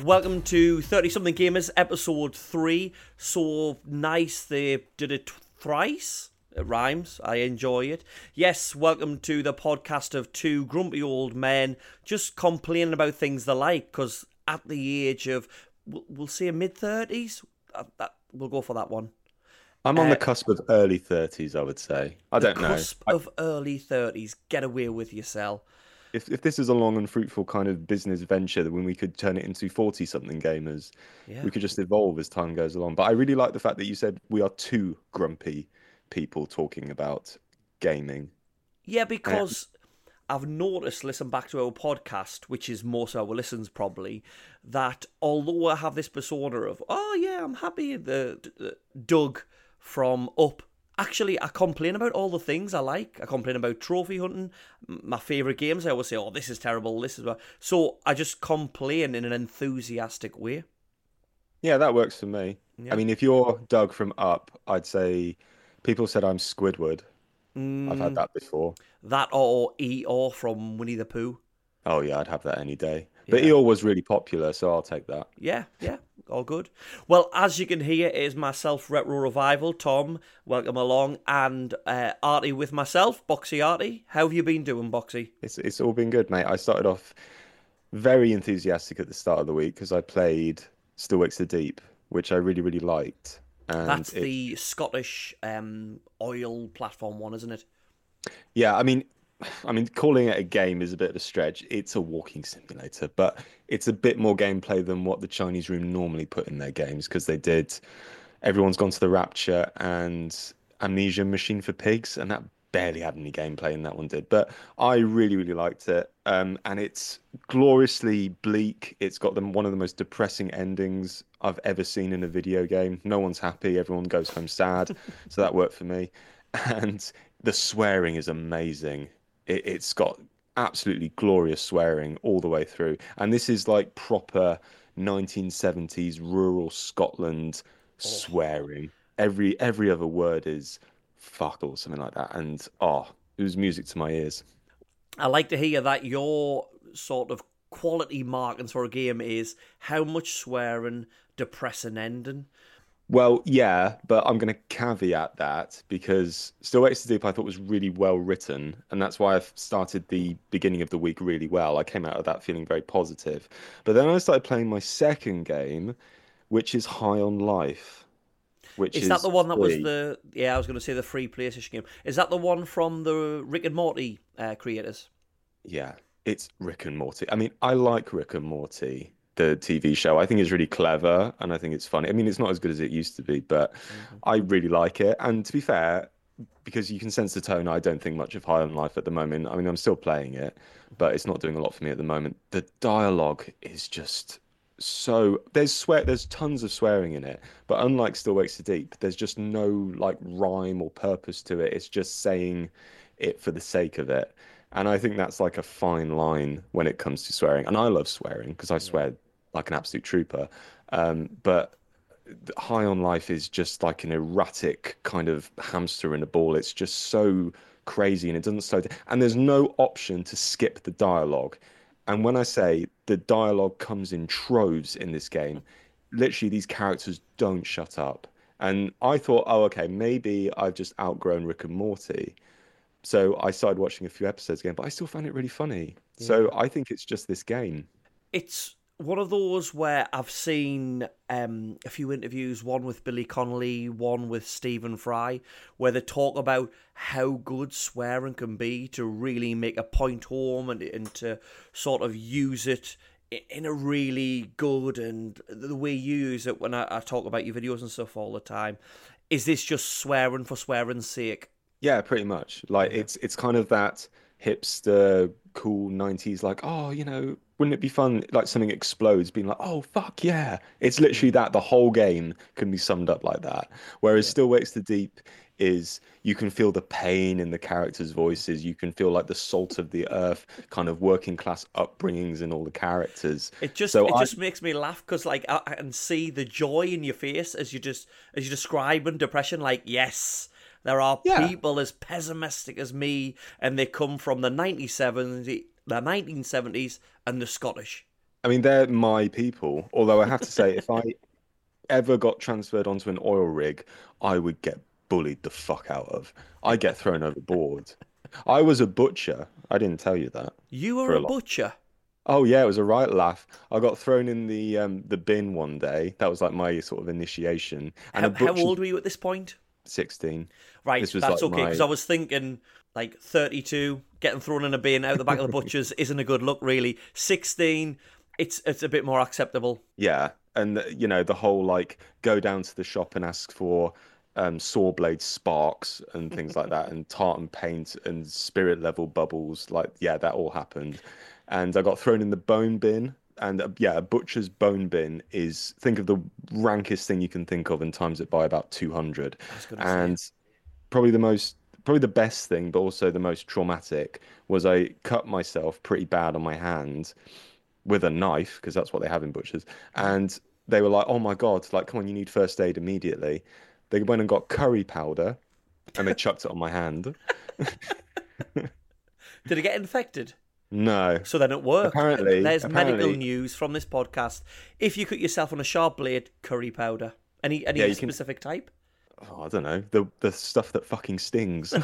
Welcome to 30 Something Gamers, episode 3. So nice they did it thrice. It rhymes. I enjoy it. Yes, welcome to the podcast of two grumpy old men just complaining about things they like, because at the age of, we'll say mid-30s, we'll go for that one. I'm on the cusp of early 30s, I would say. I don't know. Cusp of early 30s. Get away with yourself. If this is a long and fruitful kind of business venture, when we could turn it into 40-something gamers, Yeah. we could just evolve as time goes along. But I really like the fact that you said we are two grumpy people talking about gaming. Yeah, because I've noticed, listen back to our podcast, which is most of our listens probably, that although I have this persona of, oh yeah, I'm happy, the Doug from Up, actually I complain about all the things I like. I complain about trophy hunting, my favourite games. I always say, oh, this is terrible, this is bad. So I just complain in an enthusiastic way. Yeah, that works for me. Yeah. I mean, if you're Doug from Up, I'd say people said I'm Squidward. I've had that before. That or Eeyore from Winnie the Pooh. Oh yeah, I'd have that any day. But Yeah. Eeyore was really popular, so I'll take that. Yeah, all good. Well, as you can hear, it is myself, Retro Revival, Tom, welcome along, and Artie with myself, Boxy Artie. How have you been doing, Boxy? It's all been good, mate. I started off very enthusiastic at the start of the week because I played Still Wakes the Deep, which I really, really liked. And That's the Scottish oil platform one, isn't it? yeah, I mean, calling it a game is a bit of a stretch. It's a walking simulator, but it's a bit more gameplay than what the Chinese Room normally put in their games because they did Everyone's Gone to the Rapture and Amnesia Machine for Pigs, and that barely had any gameplay, and that one did. But I really, really liked it. And it's gloriously bleak. It's got one of the most depressing endings I've ever seen in a video game. No one's happy. Everyone goes home sad. So that worked for me. And the swearing is amazing. It's got absolutely glorious swearing all the way through. And this is like proper 1970s rural Scotland swearing. Every other word is fuck or something like that. And it was music to my ears. I like to hear that your sort of quality markings for a game is how much swearing, depressing ending. Well, yeah, but I'm going to caveat that because Still Wakes the Deep I thought was really well written, and that's why I've started the beginning of the week really well. I came out of that feeling very positive. But then I started playing my second game, which is High on Life, which Is that is the one that was free. I was going to say the free PlayStation game. Is that the one from the Rick and Morty creators? Yeah, it's Rick and Morty. I mean, I like Rick and Morty, the TV show. I think it's really clever and I think it's funny. I mean, it's not as good as it used to be, but I really like it. And to be fair, because you can sense the tone, I don't think much of High on Life at the moment. I mean, I'm still playing it, but it's not doing a lot for me at the moment. The dialogue is just there's tons of swearing in it, but unlike Still Wakes the Deep, there's just no like rhyme or purpose to it. It's just saying it for the sake of it. And I think that's like a fine line when it comes to swearing. And I love swearing because I swear like an absolute trooper. But High on Life is just like an erratic kind of hamster in a ball. It's just so crazy and it doesn't slow down. And there's no option to skip the dialogue. And when I say the dialogue comes in troves in this game, literally these characters don't shut up. And I thought, oh, okay, maybe I've just outgrown Rick and Morty. So I started watching a few episodes again, but I still found it really funny. So I think it's just this game. It's one of those where I've seen a few interviews, one with Billy Connolly, one with Stephen Fry, where they talk about how good swearing can be to really make a point home and to sort of use it in a really good, and the way you use it when I talk about your videos and stuff all the time. Is this just swearing for swearing's sake? Yeah, pretty much. Like it's kind of that hipster cool 90s like, oh, wouldn't it be fun like something explodes being like, oh fuck yeah. It's literally that the whole game can be summed up like that. Whereas Still Wakes the Deep is you can feel the pain in the characters' voices. You can feel like the salt of the earth kind of working class upbringings in all the characters. It just makes me laugh because like I can see the joy in your face as you describe in depression. Like, yes, there are Yeah. people as pessimistic as me, and they come from the 1970s and the Scottish. I mean, they're my people. Although I have to say, if I ever got transferred onto an oil rig, I would get bullied the fuck out of. I get thrown overboard. I was a butcher. I didn't tell you that You are for a a lot. butcher. Oh yeah, it was a right laugh. I got thrown in the bin one day. That was like my sort of initiation. And a How butcher's old were you at this point? 16. Right, This was that's like okay, because my I was thinking like 32, getting thrown in a bin out the back of the butcher's isn't a good look, really. 16, it's a bit more acceptable. yeah, and the whole like go down to the shop and ask for saw blade sparks and things like that, and tartan paint and spirit level bubbles. Like, yeah, that all happened, and I got thrown in the bone bin. And yeah, a butcher's bone bin is, think of the rankest thing you can think of and times it by about 200. I was going to say. And probably the best thing, but also the most traumatic, was I cut myself pretty bad on my hand with a knife, because that's what they have in butchers. And they were like, "Oh my God, like, come on, you need first aid immediately." They went and got curry powder and they chucked it on my hand. Did it get infected? No. So then it worked. There's medical Apparently, news from this podcast. If you cut yourself on a sharp blade, curry powder. yeah, Any you can. specific type? Oh, I don't know, the stuff that fucking stings.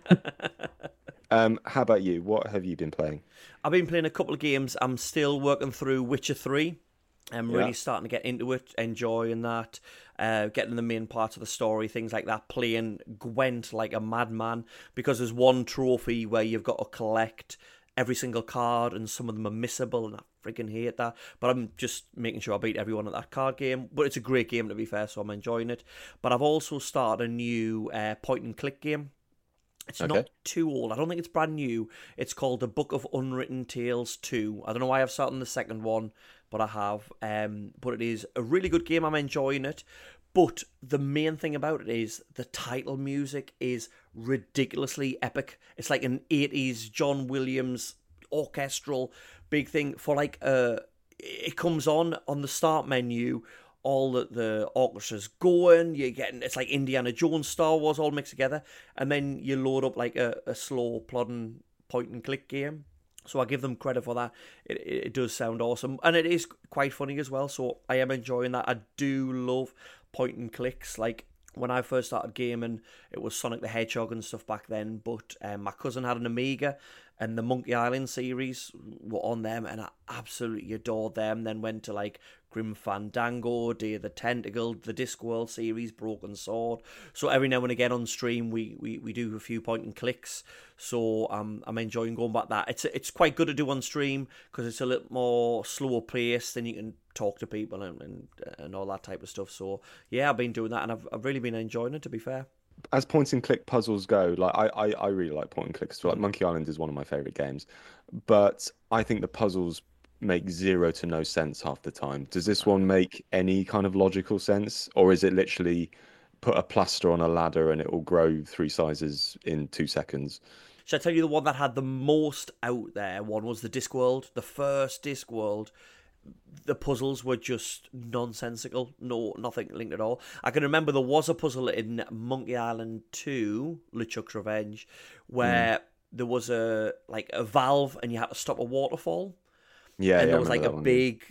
How about you? What have you been playing? I've been playing a couple of games. I'm still working through Witcher 3. I'm really Yeah. starting to get into it, enjoying that, getting the main parts of the story, things like that, playing Gwent like a madman, because there's one trophy where you've got to collect every single card, and some of them are missable, and I freaking hate that. But I'm just making sure I beat everyone at that card game. But it's a great game, to be fair, so I'm enjoying it. But I've also started a new point and click game. It's Okay. not too old. I don't think it's brand new. It's called The Book of Unwritten Tales 2. I don't know why I've started on the second one, but I have. But it is a really good game. I'm enjoying it. But the main thing about it is the title music is ridiculously epic. It's like an 80s John Williams orchestral big thing for like it comes on the start menu, all the orchestra's going, you're getting, it's like Indiana Jones, Star Wars all mixed together, and then you load up like a slow plodding point and click game. So I give them credit for that. It does sound awesome, and it is quite funny as well. So I am enjoying that. I do love point and clicks. Like when I first started gaming, it was Sonic the Hedgehog and stuff back then. But my cousin had an Amiga, and the Monkey Island series were on them, and I absolutely adored them. Then went to like Grim Fandango, Day of the Tentacle, the Discworld series, Broken Sword. So every now and again on stream, we do a few point and clicks. So I'm enjoying going back that. It's quite good to do on stream because it's a little more slower paced, and you can talk to people and all that type of stuff. So yeah, I've been doing that, and I've really been enjoying it, to be fair. As point and click puzzles go, like I really like point and clicks. So like Monkey Island is one of my favorite games, but I think the puzzles make zero to no sense half the time. Does this one make any kind of logical sense, or is it literally put a plaster on a ladder and it will grow three sizes in 2 seconds? Should I tell you the one that had the most out there? One was the Discworld, the first Discworld. The puzzles were just nonsensical. No, nothing linked at all. I can remember there was a puzzle in Monkey Island 2, LeChuck's Revenge, where there was a valve and you had to stop a waterfall. Yeah, And yeah, I there was like remember a that one. big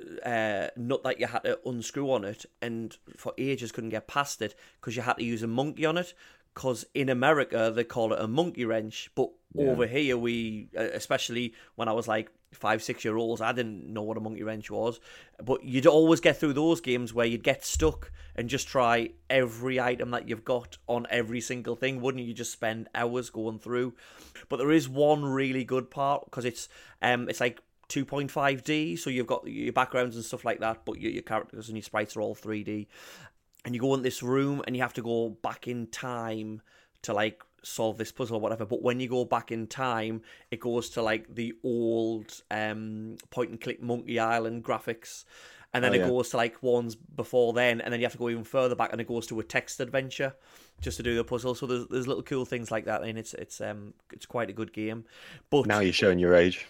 nut that you had to unscrew on it, and for ages couldn't get past it because you had to use a monkey on it. Because in America they call it a monkey wrench, but over here we, especially when I was like 5, 6 year olds, I didn't know what a monkey wrench was. But you'd always get through those games where you'd get stuck and just try every item that you've got on every single thing, wouldn't you? You just spend hours going through. But there is one really good part because it's like 2.5D, so you've got your backgrounds and stuff like that, but your characters and your sprites are all 3D. And you go in this room and you have to go back in time to like solve this puzzle or whatever. But when you go back in time, it goes to like the old point and click Monkey Island graphics. And then Oh, it yeah. goes to like ones before then, and then you have to go even further back, and it goes to a text adventure just to do the puzzle. So there's little cool things like that, and it's quite a good game. Now But you're showing your age.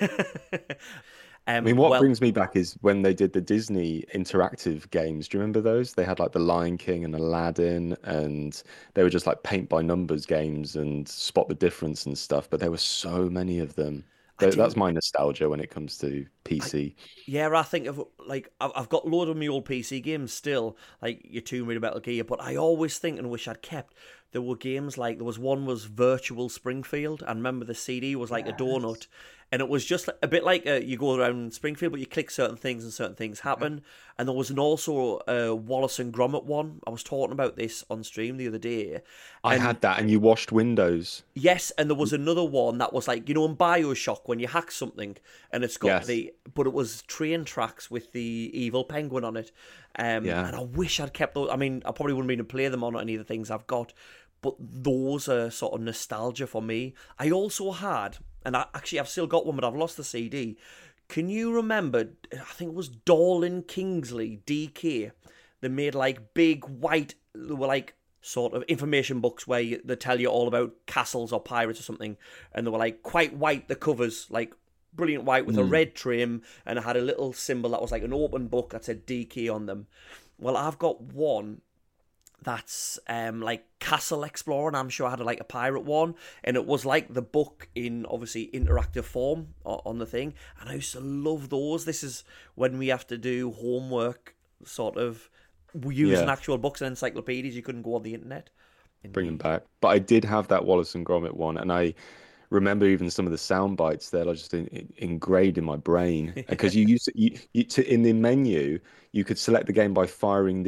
I mean, what well, brings me back is when they did the Disney interactive games. Do you remember those? They had like The Lion King and Aladdin, and they were just like paint by numbers games and spot the difference and stuff. But there were so many of them. I That's didn't. my nostalgia when it comes to I PC. Yeah, I think of like I've got a load of my old PC games still, like your Tomb Raider, Metal Gear. But I always think and wish I'd kept. There were games like there was one was Virtual Springfield. I remember the CD was like a Yes. donut, and it was just a bit like you go around Springfield, but you click certain things and certain things happen. And there was also a Wallace and Gromit one. I was talking about this on stream the other day, I and had that, and you washed Windows. yes, and there was another one that was like, in Bioshock when you hack something and it's got Yes. but it was train tracks with the evil penguin on it. Yeah. And I wish I'd kept those. I mean, I probably wouldn't be able to play them on any of the things I've got, but those are sort of nostalgia for me. I also had, and I've still got one, but I've lost the CD. Can you remember? I think it was Dorlin Kingsley, DK. They made like big white. They were like sort of information books where they tell you all about castles or pirates or something, and they were like quite white. The covers like brilliant white with a Mm. red trim, and it had a little symbol that was like an open book that said DK on them. Well, I've got one that's like Castle Explorer, and I'm sure I had like a pirate one, and it was like the book in obviously interactive form on the thing, and I used to love those. This is when we have to do homework, sort of using Yeah. actual books and encyclopedias. You couldn't go on the internet. Bring them Indeed. back. But I did have that Wallace and Gromit one, and I remember even some of the sound bites that are just ingrained in my brain. Because you used to, in the menu, you could select the game by firing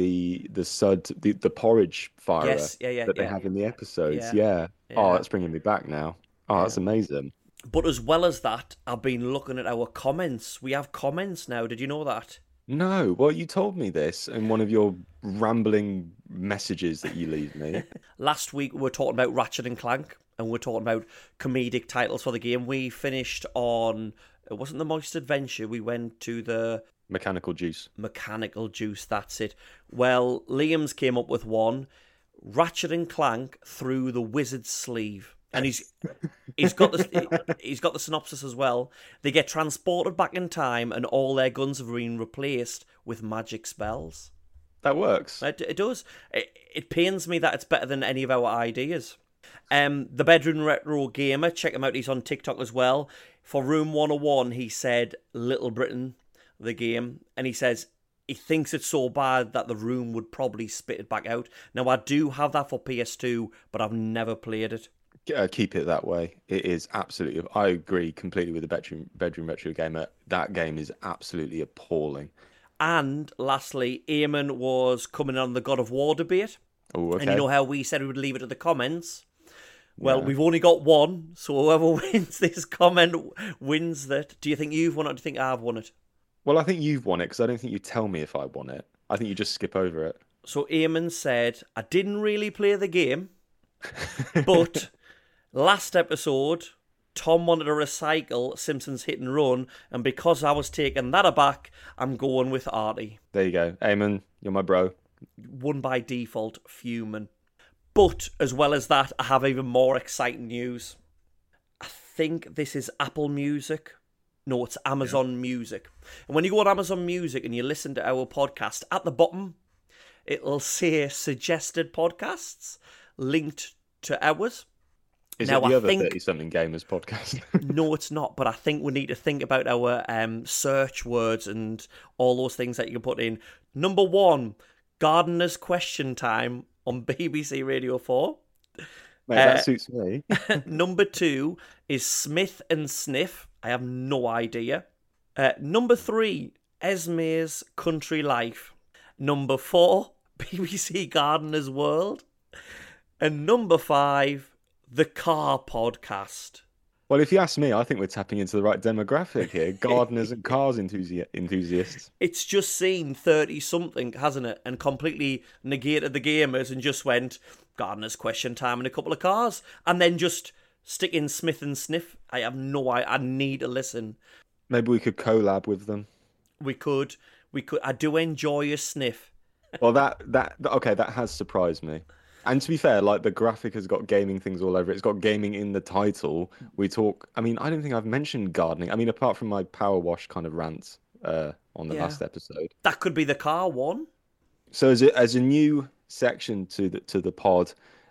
the porridge firer Yes, yeah, yeah, that they yeah, have in the episodes. yeah, Yeah. Oh, yeah, that's bringing me back now. Oh, yeah. that's amazing. But as well as that, I've been looking at our comments. We have comments now. Did you know that? No, well, you told me this in one of your rambling messages that you leave me. Last week we were talking about Ratchet and Clank, and we are talking about comedic titles for the game. We finished on, it wasn't the Moist Adventure. We went to the Mechanical Juice. Mechanical Juice. That's it. Well, Liam's came up with one: Ratchet and Clank through the Wizard's Sleeve, and he's got the synopsis as well. They get transported back in time, and all their guns have been replaced with magic spells. That works. It does. It pains me that it's better than any of our ideas. The Bedroom Retro Gamer, check him out. He's on TikTok as well. For Room 101, he said Little Britain, the game, and he says he thinks it's so bad that the Room would probably spit it back out. Now, I do have that for PS2, but I've never played it. Keep it that way. It is absolutely. I agree completely with the bedroom retro gamer. That game is absolutely appalling. And lastly, Eamon was coming on the God of War debate. Oh, And you okay. know how we said we would leave it to the comments? Well, Yeah. we've only got one, so whoever wins this comment wins that. Do you think you've won it, or do you think I've won it? Well, I think you've won it because I don't think you tell me if I won it. I think you just skip over it. So Eamon said, I didn't really play the game, but last episode, Tom wanted to recycle Simpsons Hit and Run, and because I was taking that aback, I'm going with Artie. There you go. Eamon, you're my bro. Won by default, fuming. But as well as that, I have even more exciting news. I think this is Apple Music. No, it's Amazon Music. And when you go on Amazon Music and you listen to our podcast, at the bottom, it'll say suggested podcasts linked to ours. Is Now, it the I other think 30-something gamers podcast? no, it's not. But I think we need to think about our search words and all those things that you can put in. Number one, Gardener's Question Time on BBC Radio 4. Mate, that suits me. Number two is Smith and Sniff. I have no idea. Number three, Esme's Country Life. Number four, BBC Gardener's World. And number five, The Car Podcast. Well, if you ask me, I think we're tapping into the right demographic here. Gardeners and cars enthusiasts. It's just seen 30-something, hasn't it? And completely negated the gamers and just went, Gardener's Question Time and a couple of cars. And then just stick in Smith and Sniff. I have no idea. I need to listen. Maybe we could collab with them. We could. I do enjoy a sniff. Well, okay, that has surprised me. And to be fair, like the graphic has got gaming things all over it. It's got gaming in the title. We talk. I mean, I don't think I've mentioned gardening. I mean, apart from my power wash kind of rant on the last episode. That could be the car one. So as a new section to the pod,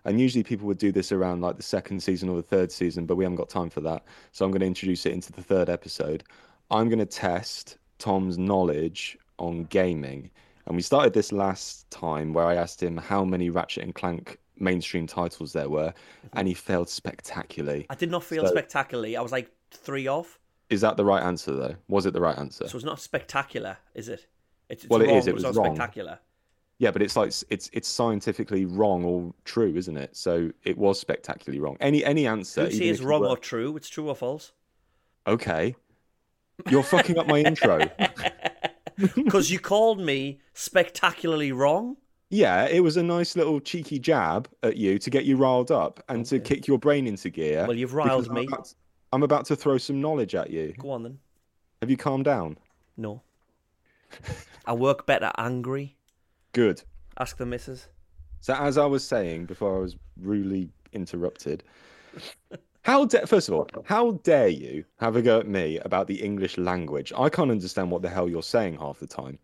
And usually people would do this around like the second season or the third season, but we haven't got time for that. So I'm going to introduce it into the third episode. I'm going to test Tom's knowledge on gaming. And we started this last time where I asked him how many Ratchet and Clank mainstream titles there were, and he failed spectacularly. I did not feel So- spectacularly. I was like 3 off. Is that the right answer, though? Was it the right answer? So it's not spectacular, is it? It's Well, it wrong, is. It but it's was not wrong. spectacular. Yeah, but it's like it's scientifically wrong or true, isn't it? So it was spectacularly wrong. Any answer. Who'd say even it's if you wrong were- or true? It's true or false. Okay. You're fucking up my intro. Because you called me spectacularly wrong. Yeah, it was a nice little cheeky jab at you to get you riled up and to kick your brain into gear. Well, you've because riled me. I'm about to throw some knowledge at you. Go on then. Have you calmed down? No. I work better angry. Good. Ask the missus. So as I was saying before I was rudely interrupted, first of all, how dare you have a go at me about the English language? I can't understand what the hell you're saying half the time.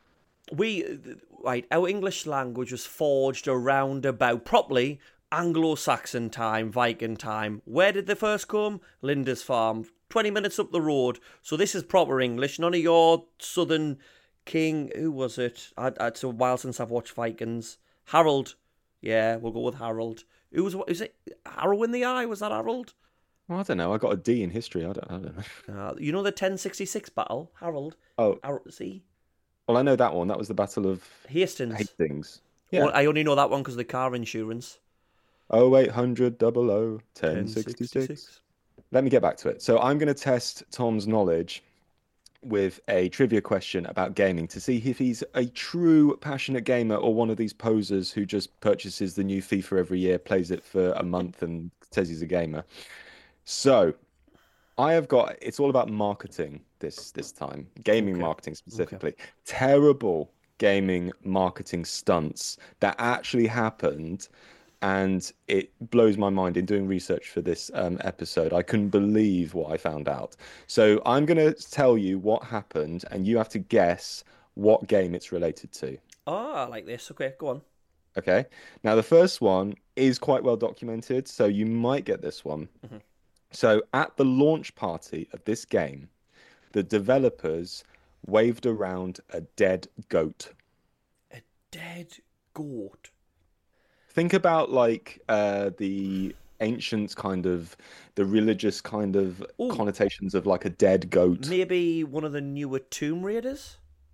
Our English language was forged around about properly Anglo-Saxon time, Viking time. Where did they first come? Lindisfarne, 20 minutes up the road. So this is proper English. None of your southern king. Who was it? It's a while since I've watched Vikings. Harold. Yeah, we'll go with Harold. Is it Arrow in the Eye? Was that Harold? Well, I don't know. I got a D in history. I don't know. You know the 1066 battle? Harold. Oh, See? well, I know that one. That was the Battle of Hastings. Hastings. Well, Yeah. I only know that one because of the car insurance. 0800 00 1066. Let me get back to it. So I'm going to test Tom's knowledge with a trivia question about gaming to see if he's a true passionate gamer or one of these posers who just purchases the new FIFA every year, plays it for a month and says he's a gamer. So it's all about marketing this time, gaming marketing specifically. Terrible gaming marketing stunts that actually happened. And it blows my mind in doing research for this episode. I couldn't believe what I found out. So I'm going to tell you what happened, and you have to guess what game it's related to. Oh, I like this. Okay, go on. Okay. Now, the first one is quite well documented, so you might get this one. Mm-hmm. So at the launch party of this game, the developers waved around a dead goat. A dead goat. Think about like the ancient kind of, the religious kind of connotations of like a dead goat. Maybe one of the newer Tomb Raiders?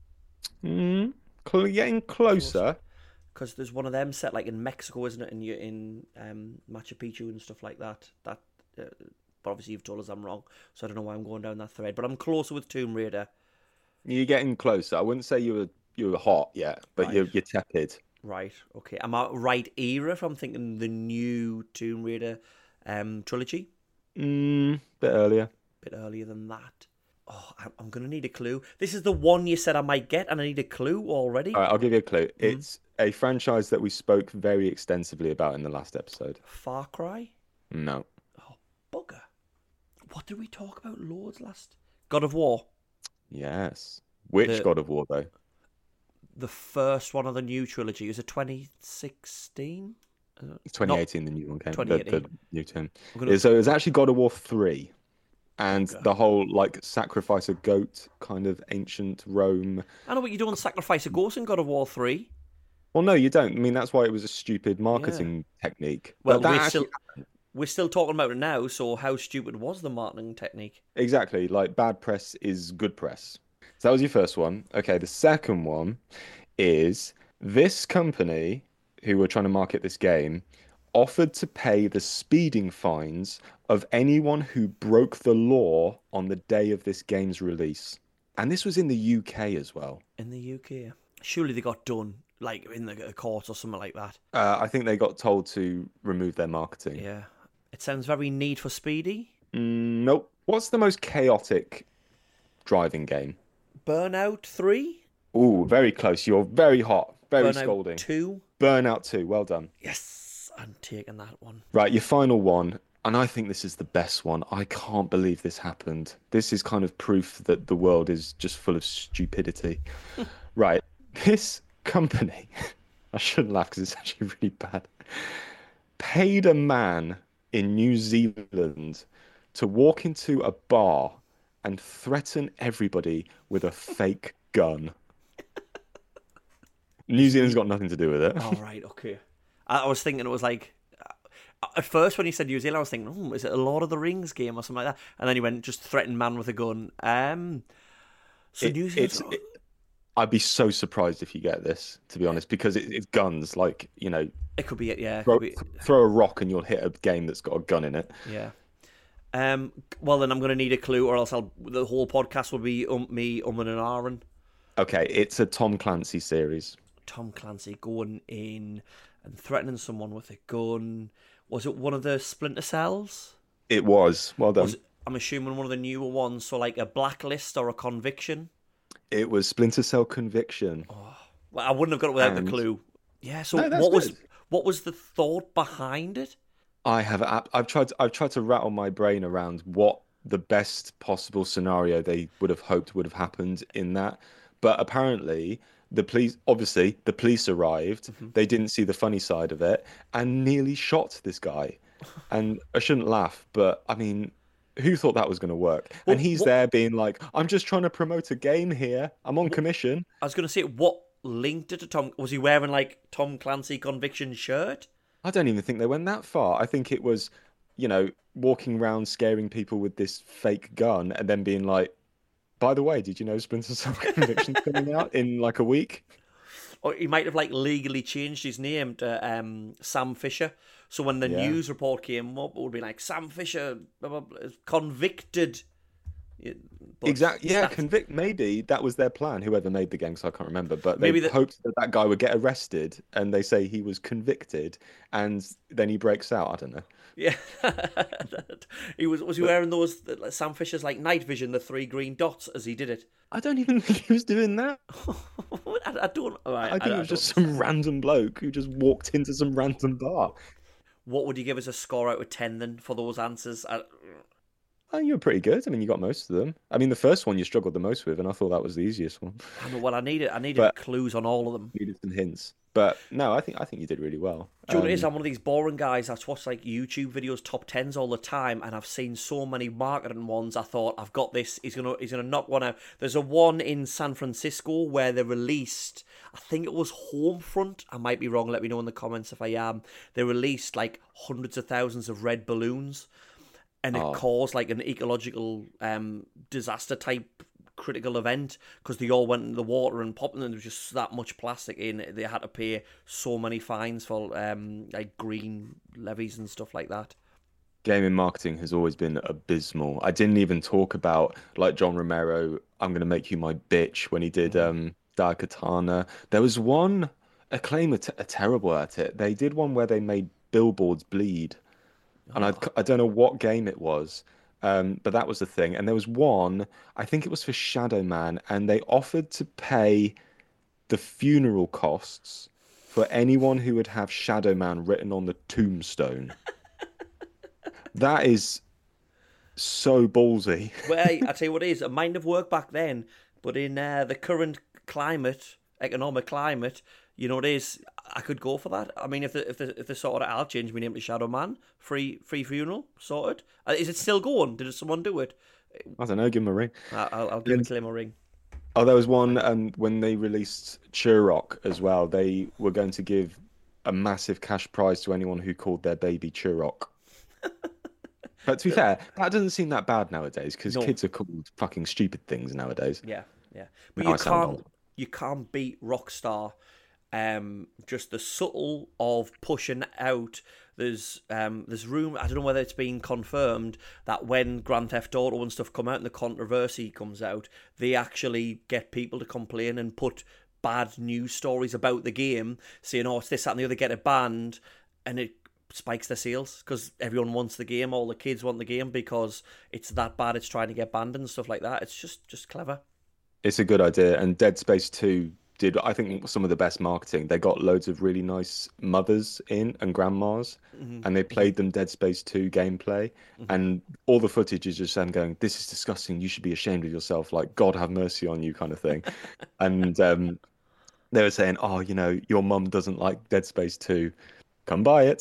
Getting closer. Because there's one of them set like in Mexico, isn't it? In Machu Picchu and stuff like that. But obviously you've told us I'm wrong, so I don't know why I'm going down that thread. But I'm closer with Tomb Raider. You're getting closer. I wouldn't say you were hot yet, but Right. you're tepid. Right, okay. Am I right era if I'm thinking the new Tomb Raider trilogy? Bit earlier. Bit earlier than that. Oh, I'm going to need a clue. This is the one you said I might get, and I need a clue already. All right, I'll give you a clue. It's a franchise that we spoke very extensively about in the last episode. Far Cry? No. Oh, bugger. What did we talk about loads last? God of War. Yes. Which God of War, though? The first one of the new trilogy. Was it 2016? It's 2018, the new one came. 2018. The new term. gonna- So it was actually God of War 3. And the whole, like, sacrifice a goat kind of ancient Rome. I know what you do on Sacrifice a Ghost in God of War 3. Well, no, you don't. I mean, that's why it was a stupid marketing technique. Well, But that actually we're still talking about it now, so how stupid was the marketing technique? Exactly. Like, bad press is good press. So that was your first one. Okay, the second one is this company who were trying to market this game offered to pay the speeding fines of anyone who broke the law on the day of this game's release. And this was in the UK as well. In the UK. Surely they got done, like in the court or something like that. I think they got told to remove their marketing. Yeah. It sounds very Need for Speedy. Nope. What's the most chaotic driving game? Burnout 3? Ooh, very close. You're very hot. Very Burnout scolding. 2? Burnout 2. Well done. Yes, I'm taking that one. Right, your final one. And I think this is the best one. I can't believe this happened. This is kind of proof that the world is just full of stupidity. Right. This company, I shouldn't laugh because it's actually really bad. paid a man in New Zealand to walk into a bar and threaten everybody with a fake gun. New Is Zealand's New... got nothing to do with it. All right, okay. I was thinking it was like at first when you said New Zealand, I was thinking, is it a Lord of the Rings game or something like that? And then you went just threaten man with a gun. So It, New Zealand. it's I'd be so surprised if you get this, to be honest, because it's guns. Like, It could be it. Yeah, it could throw, be. throw a rock and you'll hit a game that's got a gun in it. Yeah. Well, then I'm going to need a clue, or else the whole podcast will be me and Aaron. Okay, it's a Tom Clancy series. Tom Clancy going in and threatening someone with a gun. Was it one of the Splinter Cells? It was. Well done. I'm assuming one of the newer ones, so like a Blacklist or a Conviction. It was Splinter Cell Conviction. Well, I wouldn't have got it without the clue. Yeah. So No, that's good. what was the thought behind it? I've tried to rattle my brain around what the best possible scenario they would have hoped would have happened in that. But apparently the police arrived, they didn't see the funny side of it and nearly shot this guy. And I shouldn't laugh, but I mean, who thought that was going to work? And he's there being like, I'm just trying to promote a game here. I'm on commission. I was going to say, what linked it to Tom? Was he wearing like Tom Clancy Conviction shirt? I don't even think they went that far. I think it was, walking around scaring people with this fake gun and then being like, by the way, did you know Splinter Cell Conviction's coming out in like a week? Or he might have like legally changed his name to Sam Fisher. So when the news report came up, it would be like Sam Fisher convicted. Exactly. Yeah, convict. Maybe that was their plan. Whoever made the game, because I can't remember, but they hoped that guy would get arrested, and they say he was convicted, and then he breaks out. I don't know. Yeah, was he wearing those Sam Fisher's like night vision, the 3 green dots as he did it? I don't even think he was doing that. I don't. I think it was just some random bloke who just walked into some random bar. What would you give as a score out of 10 then for those answers? Oh, you were pretty good. I mean, you got most of them. I mean, the first one you struggled the most with, and I thought that was the easiest one. I know what I needed. I needed clues on all of them. Needed some hints, but no, I think you did really well. Do you know what it is? I'm one of these boring guys that's watched like YouTube videos, top 10s all the time, and I've seen so many marketing ones. I thought I've got this. He's gonna knock one out. There's a one in San Francisco where they released. I think it was Homefront. I might be wrong. Let me know in the comments if I am. They released like hundreds of thousands of red balloons. And it caused like an ecological disaster type critical event because they all went in the water and popped, and there was just that much plastic in it. They had to pay so many fines for like green levies and stuff like that. Gaming marketing has always been abysmal. I didn't even talk about like John Romero, I'm going to make you my bitch when he did Daikatana. There was one, Acclaim are terrible at it. They did one where they made billboards bleed. And I don't know what game it was, but that was the thing. And there was one, I think it was for Shadow Man, and they offered to pay the funeral costs for anyone who would have Shadow Man written on the tombstone. That is so ballsy. Well, I tell you what it is, it might have worked back then, but in the current economic climate, you know what it is, I could go for that. I mean, if the sort of, I'll change my name to Shadow Man, free funeral, sorted. Is it still going? Did someone do it? I don't know, give him a ring. I'll give Acclaim a ring. Oh, there was one when they released Turok as well. They were going to give a massive cash prize to anyone who called their baby Turok. But to be fair, that doesn't seem that bad nowadays because kids are called fucking stupid things nowadays. Yeah. But you can't beat Rockstar. Just the subtle of pushing out. There's room. I don't know whether it's been confirmed that when Grand Theft Auto and stuff come out and the controversy comes out, they actually get people to complain and put bad news stories about the game, saying, "Oh, it's this, that, and the other, get it banned," and it spikes their sales because everyone wants the game. All the kids want the game because it's that bad. It's trying to get banned and stuff like that. It's just clever. It's a good idea, and Dead Space 2 did, I think, some of the best marketing. They got loads of really nice mothers in and grandmas, and they played them Dead Space 2 gameplay, and all the footage is just them going, "This is disgusting. You should be ashamed of yourself. Like, God have mercy on you," kind of thing. And they were saying, "Oh, your mum doesn't like Dead Space 2. Come buy it."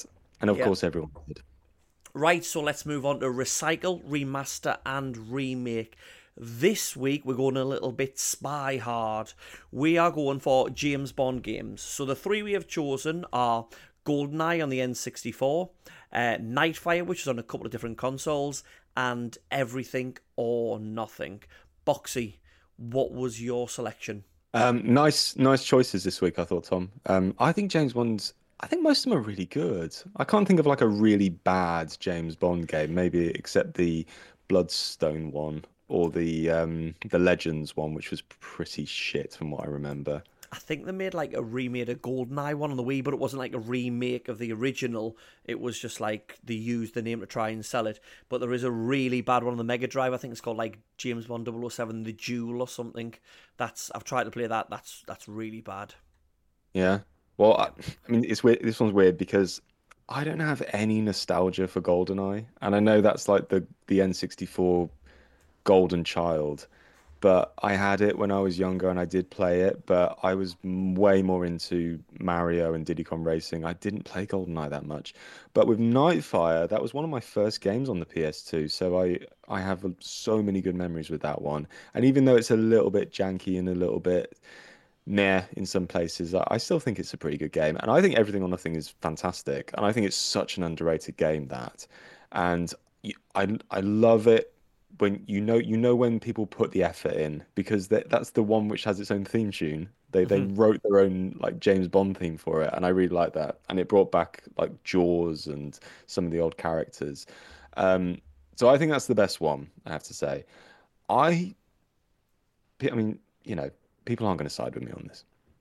And of Yeah. course, everyone did. Right, so let's move on to recycle, remaster, and remake. This week we're going a little bit spy hard. We are going for James Bond games. So the three we have chosen are GoldenEye on the N64, Nightfire, which is on a couple of different consoles, and Everything or Nothing. Boxy, what was your selection? Nice choices this week, I thought, Tom. I think James Bond's. I think most of them are really good. I can't think of like a really bad James Bond game, maybe except the Bloodstone one or the Legends one, which was pretty shit from what I remember. I think they made like a remade of GoldenEye one on the Wii, but it wasn't like a remake of the original. It was just like they used the name to try and sell it. But there is a really bad one on the Mega Drive. I think it's called like James Bond 007 The Duel or something. I've tried to play that. That's really bad. Yeah. Well, Yeah. I mean, it's weird. This one's weird because I don't have any nostalgia for GoldenEye, and I know that's like the N64 golden child. But I had it when I was younger and I did play it, but I was way more into Mario and Diddy Kong Racing. I didn't play GoldenEye that much. But with Nightfire, that was one of my first games on the PS2, so I have so many good memories with that one. And even though it's a little bit janky and a little bit meh in some places, I still think it's a pretty good game. And I think Everything or Nothing is fantastic. And I think it's such an underrated game that. And I love it when you know when people put the effort in because that's the one which has its own theme tune. They Hmm. wrote their own like James Bond theme for it, and I really like that. And it brought back like Jaws and some of the old characters. Um, so I think that's the best one, I have to say. I I mean, people aren't going to side with me on this.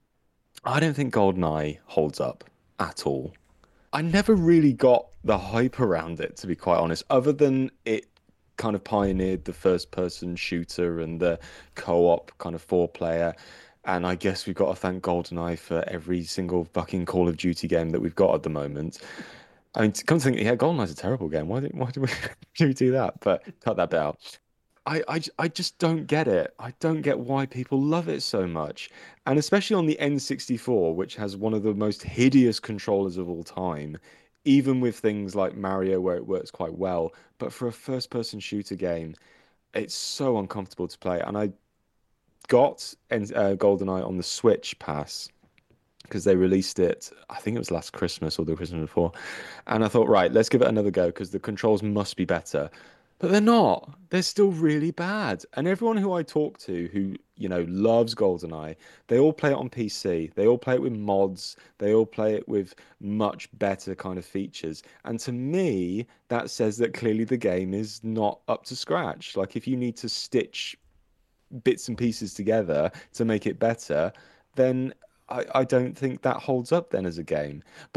I don't think GoldenEye holds up at all. I never really got the hype around it, to be quite honest, other than it kind of pioneered the first person shooter and the co-op kind of four-player. And I guess we've got to thank GoldenEye for every single fucking Call of Duty game that we've got at the moment. I mean, to come to think, yeah, GoldenEye's a terrible game. Why do we do we do that? But cut that bit out. I just don't get it. I don't get why people love it so much. And especially on the N64, which has one of the most hideous controllers of all time, even with things like Mario where it works quite well. But for a first-person shooter game, it's so uncomfortable to play. And I got GoldenEye on the Switch pass because they released it, I think it was last Christmas or the Christmas before. And I thought, right, let's give it another go because the controls must be better. But they're not. They're still really bad. And everyone who I talk to who, loves GoldenEye, they all play it on PC. They all play it with mods. They all play it with much better kind of features. And to me, that says that clearly the game is not up to scratch. Like if you need to stitch bits and pieces together to make it better, then I don't think that holds up then as a game. But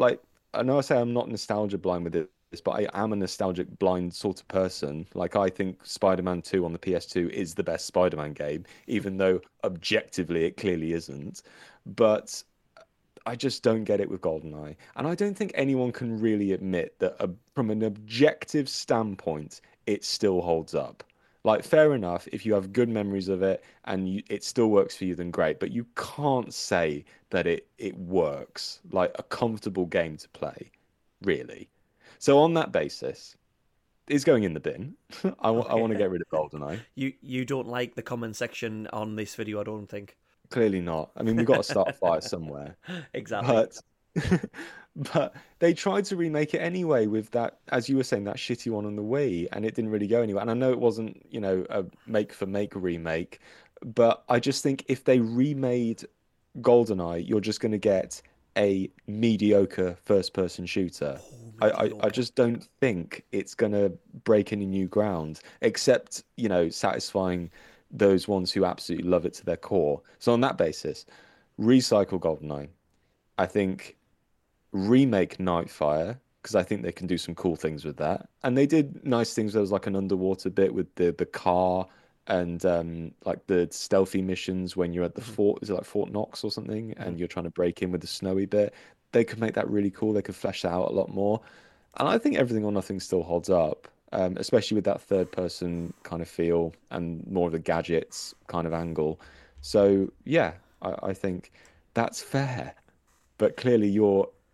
I know I say I'm not nostalgia blind with this, but I am a nostalgic blind sort of person. Like I think Spider-Man 2 on the PS2 is the best Spider-Man game, even though objectively it clearly isn't. But I just don't get it with GoldenEye. And I don't think anyone can really admit that from an objective standpoint, it still holds up. Like, fair enough, if you have good memories of it and it still works for you, then great. But you can't say that it works like a comfortable game to play, really. So on that basis, it's going in the bin. I Okay. want to get rid of GoldenEye. You don't like the comment section on this video, I don't think. Clearly not. I mean, we've got to start a fire somewhere. Exactly. But but they tried to remake it anyway with that, as you were saying, that shitty one on the Wii, and it didn't really go anywhere. And I know it wasn't, a make for make remake, but I just think if they remade GoldenEye, you're just going to get a mediocre first person shooter. Oh, I mediocre. just don't think it's going to break any new ground, except, satisfying those ones who absolutely love it to their core. So on that basis, recycle GoldenEye. I think remake Nightfire because I think they can do some cool things with that. And they did nice things. There was like an underwater bit with the car and like the stealthy missions when you're at the Mhm, fort. Is it like Fort Knox or something? mhm. And you're trying to break in with the snowy bit. They could make that really cool. They could flesh that out a lot more. And I think Everything or Nothing still holds up, especially with that third person kind of feel and more of the gadgets kind of angle. So yeah, I think that's fair. But clearly, you're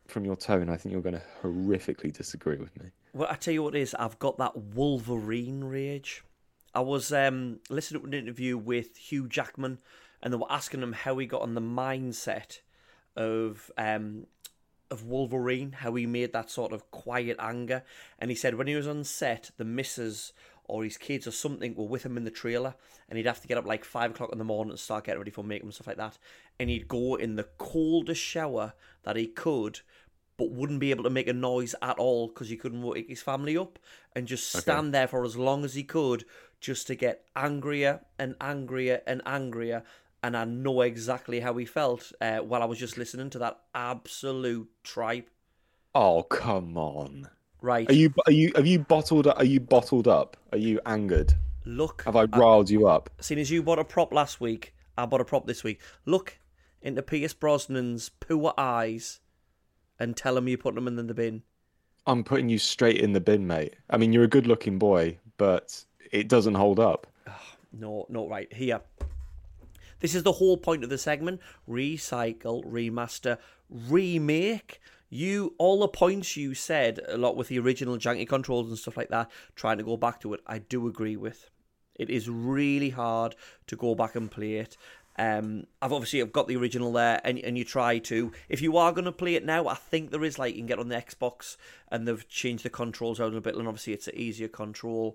from your tone, I think you're going to horrifically disagree with me. Well, I tell you what it is, I've got that Wolverine rage. I was listening to an interview with Hugh Jackman, and they were asking him how he got on the mindset of Wolverine, how he made that sort of quiet anger. And he said when he was on set, the missus or his kids or something were with him in the trailer, and he'd have to get up like 5 o'clock in the morning and start getting ready for makeup and stuff like that. And he'd go in the coldest shower that he could, but wouldn't be able to make a noise at all because he couldn't wake his family up, and just stand there for as long as he could just to get angrier and angrier and angrier. And I know exactly how he felt while I was just listening to that absolute tripe. Oh, come on. Right. Have you bottled up? Are you bottled up? Are you angered? Look. Have I riled you up? Seeing as you bought a prop last week, I bought a prop this week. Look into Pierce Brosnan's poor eyes and tell him you're putting them in the bin. I'm putting you straight in the bin, mate. I mean, you're a good-looking boy, but it doesn't hold up. No, right. Here. This is the whole point of the segment. Recycle, remaster, remake. All the points you said, a lot with the original janky controls and stuff like that, trying to go back to it, I do agree with. It is really hard to go back and play it. I've got the original there, and you try to. If you are going to play it now, I think there is, like, you can get on the Xbox, and they've changed the controls out a bit, and obviously it's an easier control.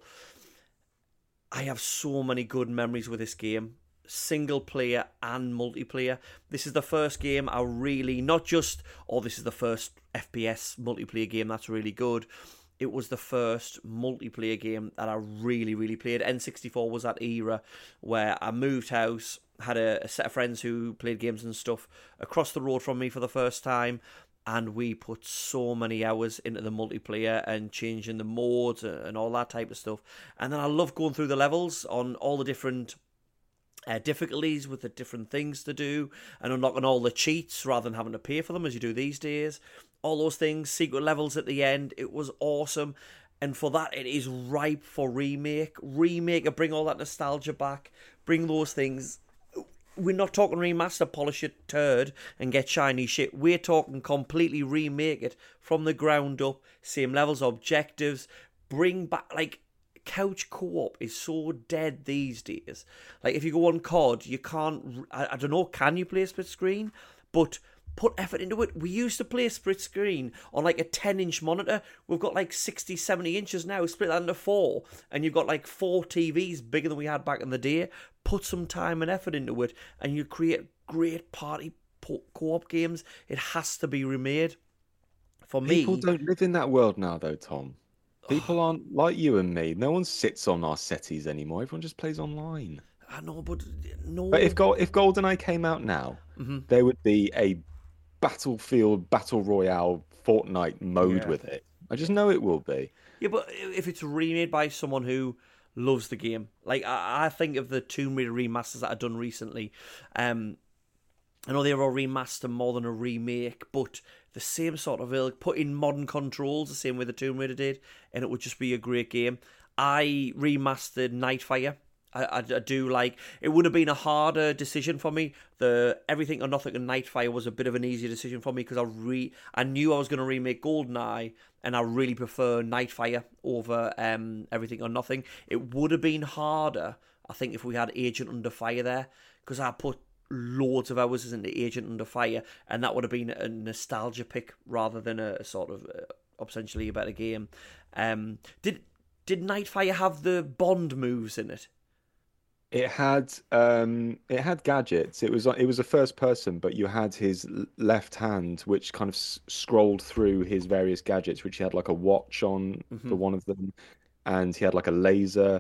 I have so many good memories with this game, single player and multiplayer. This is the first game I really, not just, this is the first FPS multiplayer game that's really good. It was the first multiplayer game that I really, really played. N64 was that era where I moved house, had a set of friends who played games and stuff across the road from me for the first time, and we put so many hours into the multiplayer and changing the modes and all that type of stuff. And then I love going through the levels on all the different difficulties with the different things to do, and unlocking all the cheats rather than having to pay for them as you do these days. All those things, secret levels at the end. It was awesome. And for that, it is ripe for remake. Remake and bring all that nostalgia back. Bring those things. We're not talking remaster, polish it turd and get shiny shit. We're talking completely remake it from the ground up. Same levels, objectives. Bring back, like, couch co-op is so dead these days. Like, if you go on COD, you can't, I don't know, can you play split screen? But put effort into it. We used to play split screen on like a 10-inch monitor. We've got like 60, 70 inches now, split that into 4, and you've got like 4 TVs bigger than we had back in the day. Put some time and effort into it, and you create great party co-op games. It has to be remade. For me, people don't live in that world now, though, Tom. People aren't like you and me. No one sits on our settees anymore. Everyone just plays online. I know, but no. But if GoldenEye came out now, there would be a Battlefield Battle Royale Fortnite mode with it. I just know it will be. Yeah, but if it's remade by someone who loves the game, like I think of the Tomb Raider remasters that I've done recently. I know they were a remaster more than a remake, but the same sort of ilk, put in modern controls the same way the Tomb Raider did, and it would just be a great game. I remastered Nightfire. I do like. It would have been a harder decision for me. The Everything or Nothing and Nightfire was a bit of an easier decision for me because I knew I was going to remake GoldenEye, and I really prefer Nightfire over Everything or Nothing. It would have been harder, I think, if we had Agent Under Fire there, because I put loads of hours into Agent Under Fire, and that would have been a nostalgia pick rather than a sort of essentially a better game. Did Nightfire have the Bond moves in it? It had gadgets. It was a first person, but you had his left hand, which kind of scrolled through his various gadgets, which he had like a watch on for one of them, and he had like a laser.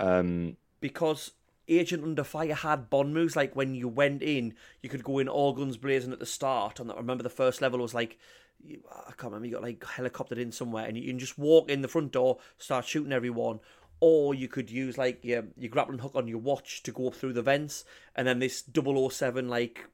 Because Agent Under Fire had Bond moves, like when you went in, you could go in all guns blazing at the start. And I remember the first level was like, I can't remember, you got like helicoptered in somewhere, and you can just walk in the front door, start shooting everyone. Or you could use like your grappling hook on your watch to go up through the vents, and then this 007 like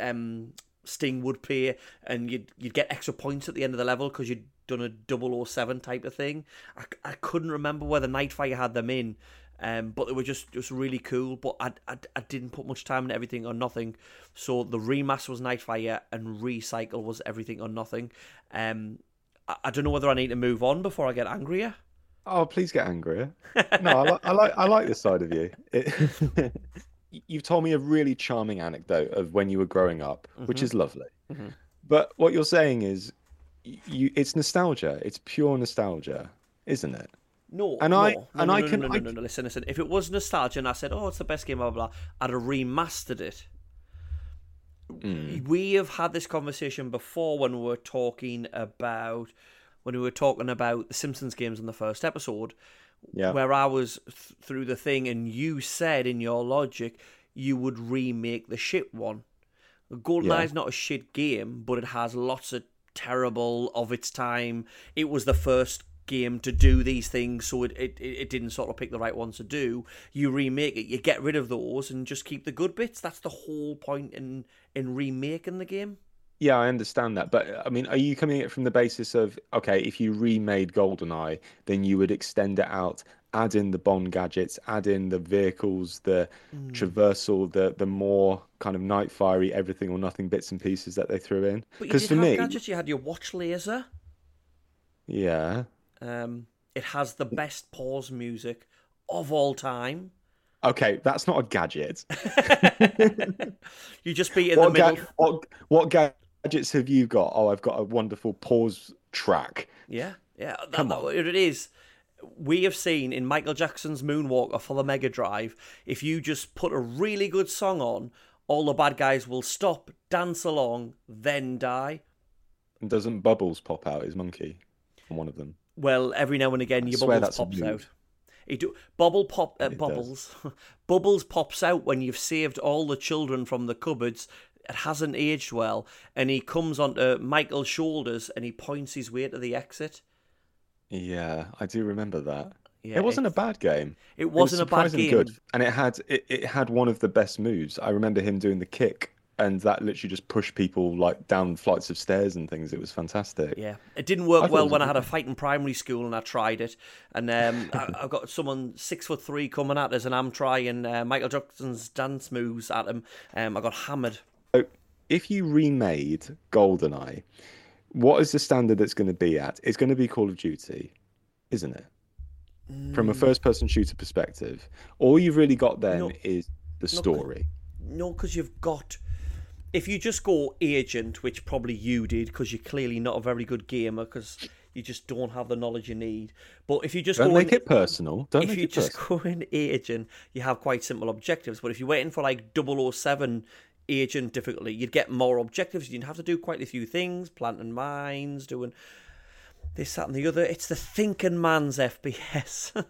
Sting would play, and you'd get extra points at the end of the level because you'd done a 007 type of thing. I couldn't remember whether Nightfire had them in, But they were just really cool. But I didn't put much time into Everything or Nothing. So the remaster was Nightfire and Recycle was Everything or Nothing. I don't know whether I need to move on before I get angrier. Oh, please get angrier. No, I like this side of you. You've told me a really charming anecdote of when you were growing up, which is lovely. But what you're saying is, it's nostalgia. It's pure nostalgia, isn't it? No, And no, I no, and no, I no, no, can no, no, no, no. Listen. If it was nostalgia and I said, "Oh, it's the best game," blah blah blah, I'd have remastered it. We have had this conversation before when we were talking about the Simpsons games in the first episode, Yeah. where I was through the thing, and you said in your logic you would remake the shit one. GoldenEye is not a shit game, but it has lots of terrible of its time. It was the first game to do these things, so it didn't sort of pick the right ones to do. You remake it, you get rid of those and just keep the good bits. That's the whole point in remaking the game. Yeah, I understand that. But I mean, are you coming at it from the basis of, okay, if you remade GoldenEye, then you would extend it out, add in the Bond gadgets, add in the vehicles, the traversal, the more kind of night fiery everything or nothing bits and pieces that they threw in? But you Because did for have me, gadgets. You had your watch laser. yeah. It has the best pause music of all time. Okay, that's not a gadget. You just be in the middle. What gadgets have you got? Oh, I've got a wonderful pause track. Yeah. Come on. It is. We have seen in Michael Jackson's Moonwalker for the Mega Drive, if you just put a really good song on, all the bad guys will stop, dance along, then die. And doesn't Bubbles pop out, his monkey, on one of them? Well, every now and again, I your swear Bubbles that's a pops move. out. Bubbles. does. Bubbles pops out when you've saved all the children from the cupboards. It hasn't aged well, and he comes onto Michael's shoulders and he points his way to the exit. Yeah, I do remember that. Yeah, It wasn't a bad game. It It was wasn't a bad surprisingly game. good, and it had one of the best moves. I remember him doing the kick, and that literally just pushed people like down flights of stairs and things. It was fantastic. Yeah, it didn't I work thought it well was a when I good had a fight in primary school and I tried it, and I've got someone 6'3" coming at us, and I'm trying Michael Jackson's dance moves at him. I got hammered. So, if you remade GoldenEye, what is the standard that's going to be at? It's going to be Call of Duty, isn't it? From a first-person shooter perspective, all you've really got then No, is the no, story. No, because you've got. If you just go agent, which probably you did, because you're clearly not a very good gamer, because you just don't have the knowledge you need. But if you just Don't go make in, it personal. Don't if make you it just personal. go in agent, you have quite simple objectives. But if you're waiting for like 007 agent difficulty, you'd get more objectives. You'd have to do quite a few things, planting mines, doing this, that, and the other. It's the thinking man's FPS.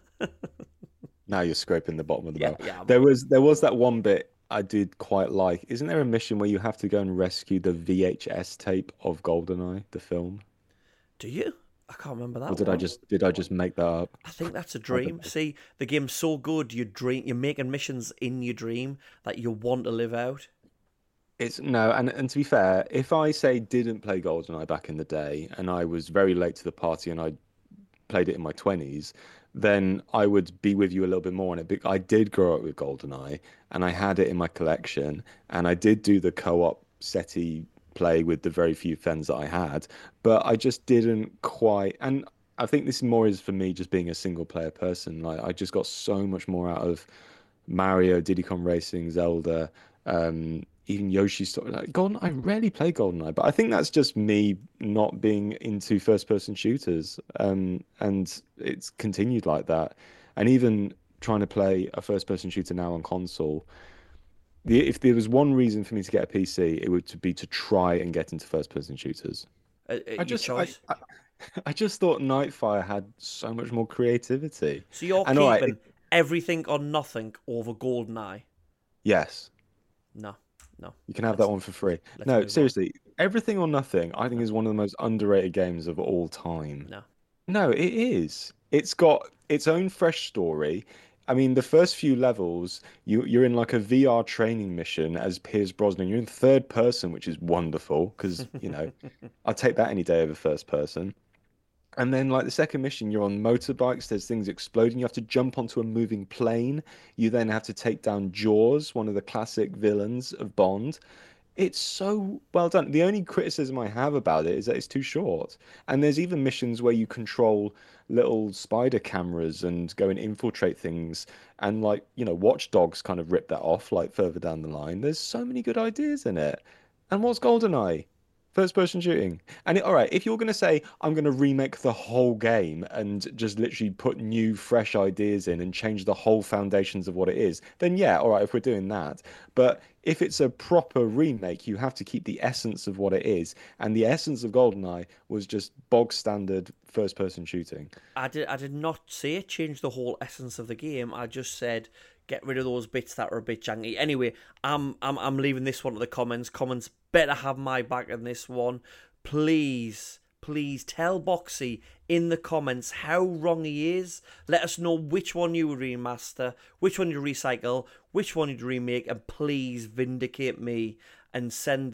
Now you're scraping the bottom of the Yeah, barrel. yeah. There was that one bit I did quite like. Isn't there a mission where you have to go and rescue the VHS tape of GoldenEye, the film? Do you? I can't remember that Or did one. I just make that up? I think that's a dream. See, the game's so good, you're making missions in your dream that you want to live out. It's no, and to be fair, if I say didn't play GoldenEye back in the day and I was very late to the party and I played it in my 20s, then I would be with you a little bit more on it. But I did grow up with GoldenEye and I had it in my collection and I did do the co-op SETI play with the very few friends that I had, but I just didn't quite. And I think this more is for me just being a single player person. Like I just got so much more out of Mario, Diddy Kong Racing, Zelda, even Yoshi's Story. Like Golden, I rarely play GoldenEye, but I think that's just me not being into first-person shooters, and it's continued like that. And even trying to play a first-person shooter now on console, if there was one reason for me to get a PC, it would be to try and get into first-person shooters. Your choice. I just thought Nightfire had so much more creativity. So you're And all right, keeping everything or nothing over GoldenEye? yes. No. You can have that one for free. let's No, move on. seriously, Everything or Nothing, I think is one of the most underrated games of all time. No. No, it is. It's got its own fresh story. I mean, the first few levels, you're in like a VR training mission as Pierce Brosnan. You're in third person, which is wonderful because, I'll take that any day over first person. And then, like the second mission, you're on motorbikes, there's things exploding, you have to jump onto a moving plane. You then have to take down Jaws, one of the classic villains of Bond. It's so well done. The only criticism I have about it is that it's too short. And there's even missions where you control little spider cameras and go and infiltrate things. And like, Watch Dogs kind of rip that off like further down the line. There's so many good ideas in it. And what's GoldenEye? First person shooting. And all right, if you're going to say, I'm going to remake the whole game and just literally put new, fresh ideas in and change the whole foundations of what it is, then yeah, all right, if we're doing that. But if it's a proper remake, you have to keep the essence of what it is. And the essence of GoldenEye was just bog standard first person shooting. I did not say change the whole essence of the game. I just said get rid of those bits that are a bit janky. Anyway, I'm leaving this one to the comments. Comments better have my back in this one. Please tell Boxy in the comments how wrong he is. Let us know which one you would remaster, which one you recycle, which one you'd remake, and please vindicate me and send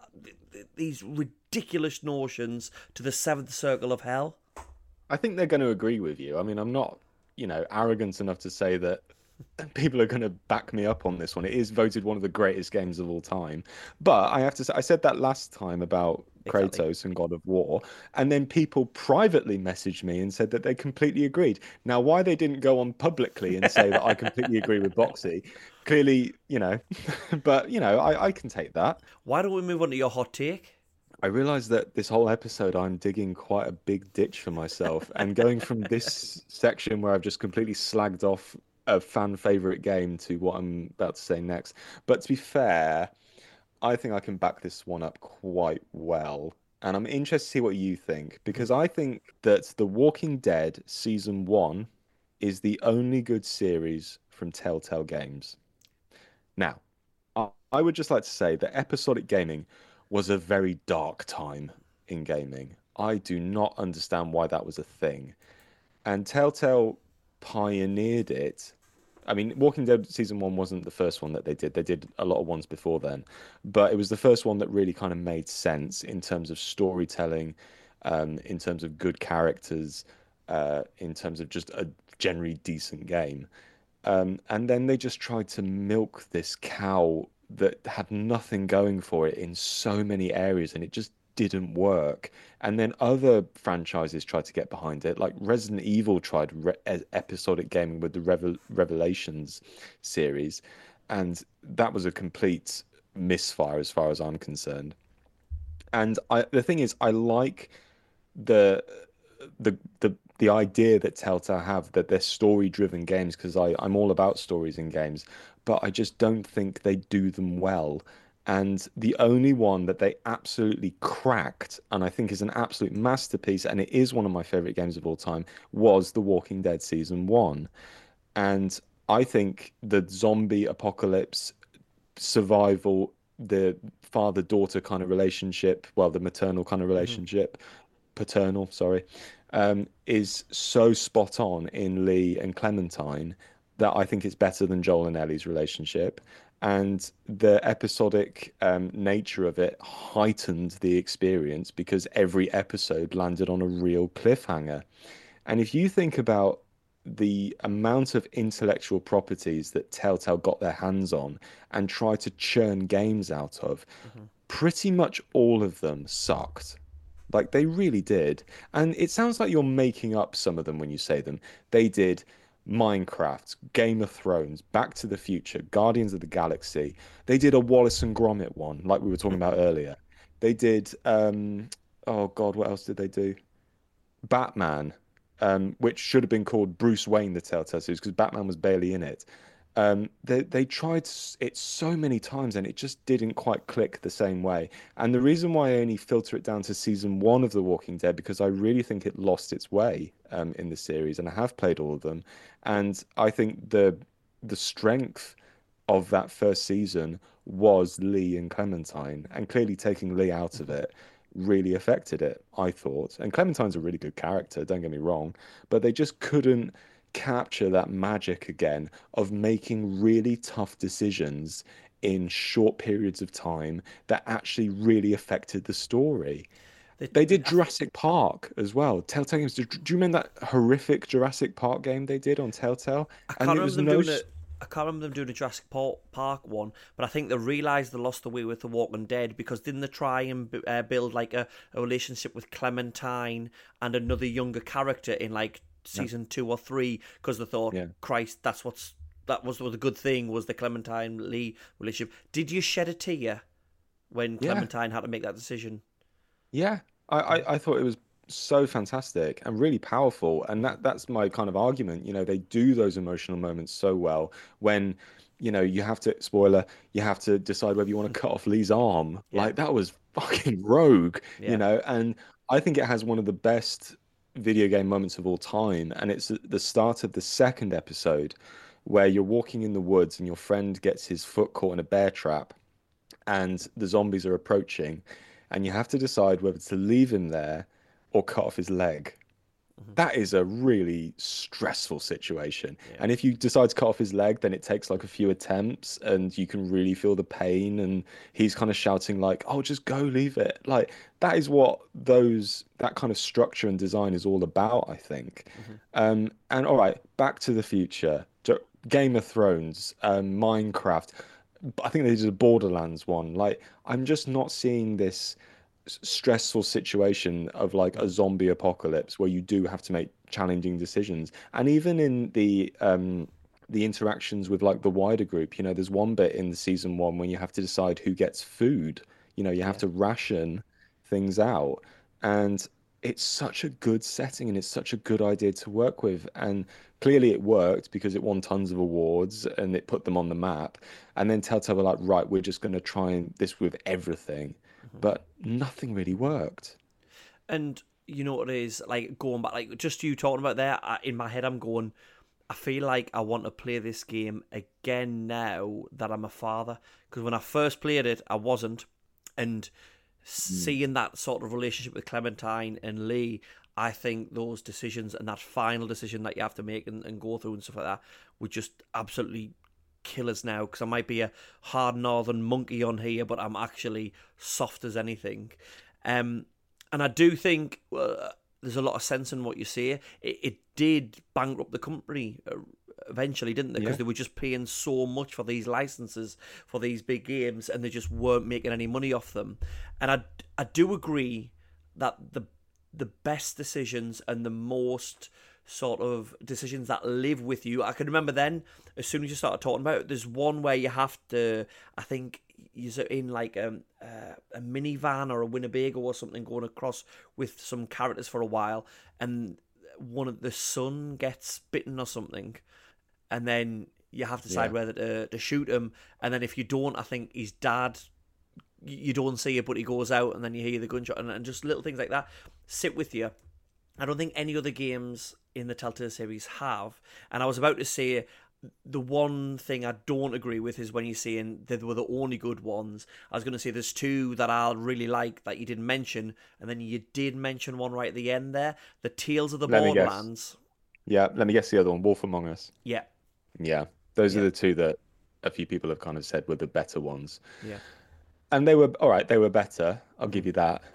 these ridiculous notions to the seventh circle of hell. I think they're going to agree with you. I mean, I'm not, arrogant enough to say that people are going to back me up on this one. It is voted one of the greatest games of all time. But I have to say, I said that last time about Exactly. Kratos and God of War, and then people privately messaged me and said that they completely agreed. Now, why they didn't go on publicly and say that I completely agree with Boxy, clearly, but, I can take that. Why don't we move on to your hot take? I realized that this whole episode, I'm digging quite a big ditch for myself. And going from this section where I've just completely slagged off a fan favorite game to what I'm about to say next. But to be fair, I think I can back this one up quite well. And I'm interested to see what you think, because I think that The Walking Dead Season 1 is the only good series from Telltale Games. Now, I would just like to say that episodic gaming was a very dark time in gaming. I do not understand why that was a thing. And Telltale pioneered it. I mean, Walking Dead season one wasn't the first one that they did. They did a lot of ones before then, but it was the first one that really kind of made sense in terms of storytelling, in terms of good characters, in terms of just a generally decent game. And then they just tried to milk this cow that had nothing going for it in so many areas, and it just didn't work. And then other franchises tried to get behind it, like Resident Evil tried episodic gaming with the Revelations series, and that was a complete misfire as far as I'm concerned. And the thing is, I like the the idea that Telltale have that they're story-driven games because I'm all about stories in games, but I just don't think they do them well. And the only one that they absolutely cracked, and I think is an absolute masterpiece, and it is one of my favorite games of all time, was The Walking Dead Season 1. And I think the zombie apocalypse, survival, the father-daughter kind of relationship, well, the maternal kind of Mm-hmm. relationship, paternal, sorry, is so spot on in Lee and Clementine that I think it's better than Joel and Ellie's relationship. And the episodic nature of it heightened the experience because every episode landed on a real cliffhanger. And if you think about the amount of intellectual properties that Telltale got their hands on and tried to churn games out of, Mm-hmm. pretty much all of them sucked. Like they really did. And it sounds like you're making up some of them when you say them. They did Minecraft, Game of Thrones, Back to the Future, Guardians of the Galaxy. They did a Wallace and Gromit one, like we were talking about earlier. They did oh God, what else did they do? Batman, which should have been called Bruce Wayne, the Telltale series, because Batman was barely in it. They tried it so many times and it just didn't quite click the same way. And the reason why I only filter it down to season one of The Walking Dead because I really think it lost its way in the series, and I have played all of them, and I think the strength of that first season was Lee and Clementine, and clearly taking Lee out of Mm-hmm. it really affected it, I thought. And Clementine's a really good character, don't get me wrong, but they just couldn't capture that magic again of making really tough decisions in short periods of time that actually really affected the story. They did Jurassic Park as well. Telltale Games. Do you remember that horrific Jurassic Park game they did on Telltale? I And can't it remember was them no. doing it. I can't remember them doing a Jurassic Park one, but I think they realised they lost the way with The Walking Dead because didn't they try and build like a relationship with Clementine and another younger character in like season 2 or 3 because they thought, Yeah. Christ, that was the good thing was the Clementine Lee relationship. Did you shed a tear when Yeah. Clementine had to make that decision? Yeah, I thought it was so fantastic and really powerful, and that's my kind of argument. They do those emotional moments so well when, you have to, spoiler, you have to decide whether you want to cut off Lee's arm. Yeah, Like that was fucking rogue, yeah, and I think it has one of the best video game moments of all time, and it's at the start of the second episode where you're walking in the woods and your friend gets his foot caught in a bear trap and the zombies are approaching, and you have to decide whether to leave him there or cut off his leg. hmm, That is a really stressful situation. yeah, And if you decide to cut off his leg, then it takes like a few attempts and you can really feel the pain. And he's kind of shouting, like, oh, just go leave it. Like, that is what that kind of structure and design is all about, I think. hmm, And all right, Back to the Future, Game of Thrones, Minecraft. I think they did a Borderlands one. Like, I'm just not seeing this stressful situation of like a zombie apocalypse where you do have to make challenging decisions. And even in the interactions with like the wider group, there's one bit in the season one when you have to decide who gets food. You have yeah. to ration things out. And it's such a good setting and it's such a good idea to work with. And clearly it worked because it won tons of awards and it put them on the map. And then Telltale were like, right, we're just going to try and this with everything. Mhm. But nothing really worked. And you know what it is like going back, like just you talking about there. In my head, I'm going. I feel like I want to play this game again now that I'm a father. Because when I first played it, I wasn't, and Mm. seeing that sort of relationship with Clementine and Lee, I think those decisions and that final decision that you have to make and go through and stuff like that would just absolutely kill us now. Because I might be a hard northern monkey on here, but I'm actually soft as anything. And I do think there's a lot of sense in what you say. It did bankrupt the company eventually, didn't it? Because Yeah. they were just paying so much for these licenses for these big games, and they just weren't making any money off them. And I do agree that the best decisions and the most sort of decisions that live with you. I can remember then, as soon as you started talking about it, there's one where you have to, I think you're in like a minivan or a Winnebago or something going across with some characters for a while, and one of the son gets bitten or something, and then you have to decide Yeah. whether to shoot him, and then if you don't, I think his dad, you don't see it, but he goes out, and then you hear the gunshot, and just little things like that sit with you. I don't think any other games in the Telltale series have. And I was about to say the one thing I don't agree with is when you're saying they were the only good ones. I was going to say there's two that I really like that you didn't mention, and then you did mention one right at the end there. The Tales of the Let me guess. Borderlands. Yeah, let me guess the other one, Wolf Among Us. Yeah, Yeah. Those are yeah, the two that a few people have kind of said were the better ones. yeah. And they were all right, they were better. I'll Hmm. give you that.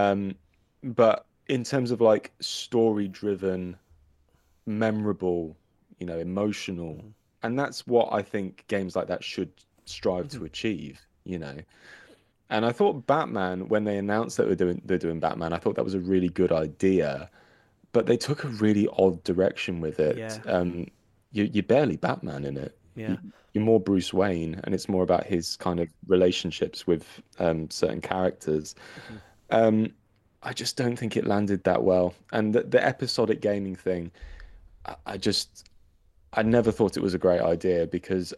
But in terms of like story driven, memorable, emotional, Hmm. and that's what I think games like that should strive Hmm. to achieve. And I thought Batman, when they announced that they're doing Batman, I thought that was a really good idea, but they took a really odd direction with it. Yeah, You're barely Batman in it. yeah. You, you're more Bruce Wayne, and it's more about his kind of relationships with certain characters. Hmm. Um, I just don't think it landed that well. And the episodic gaming thing, I just I never thought it was a great idea because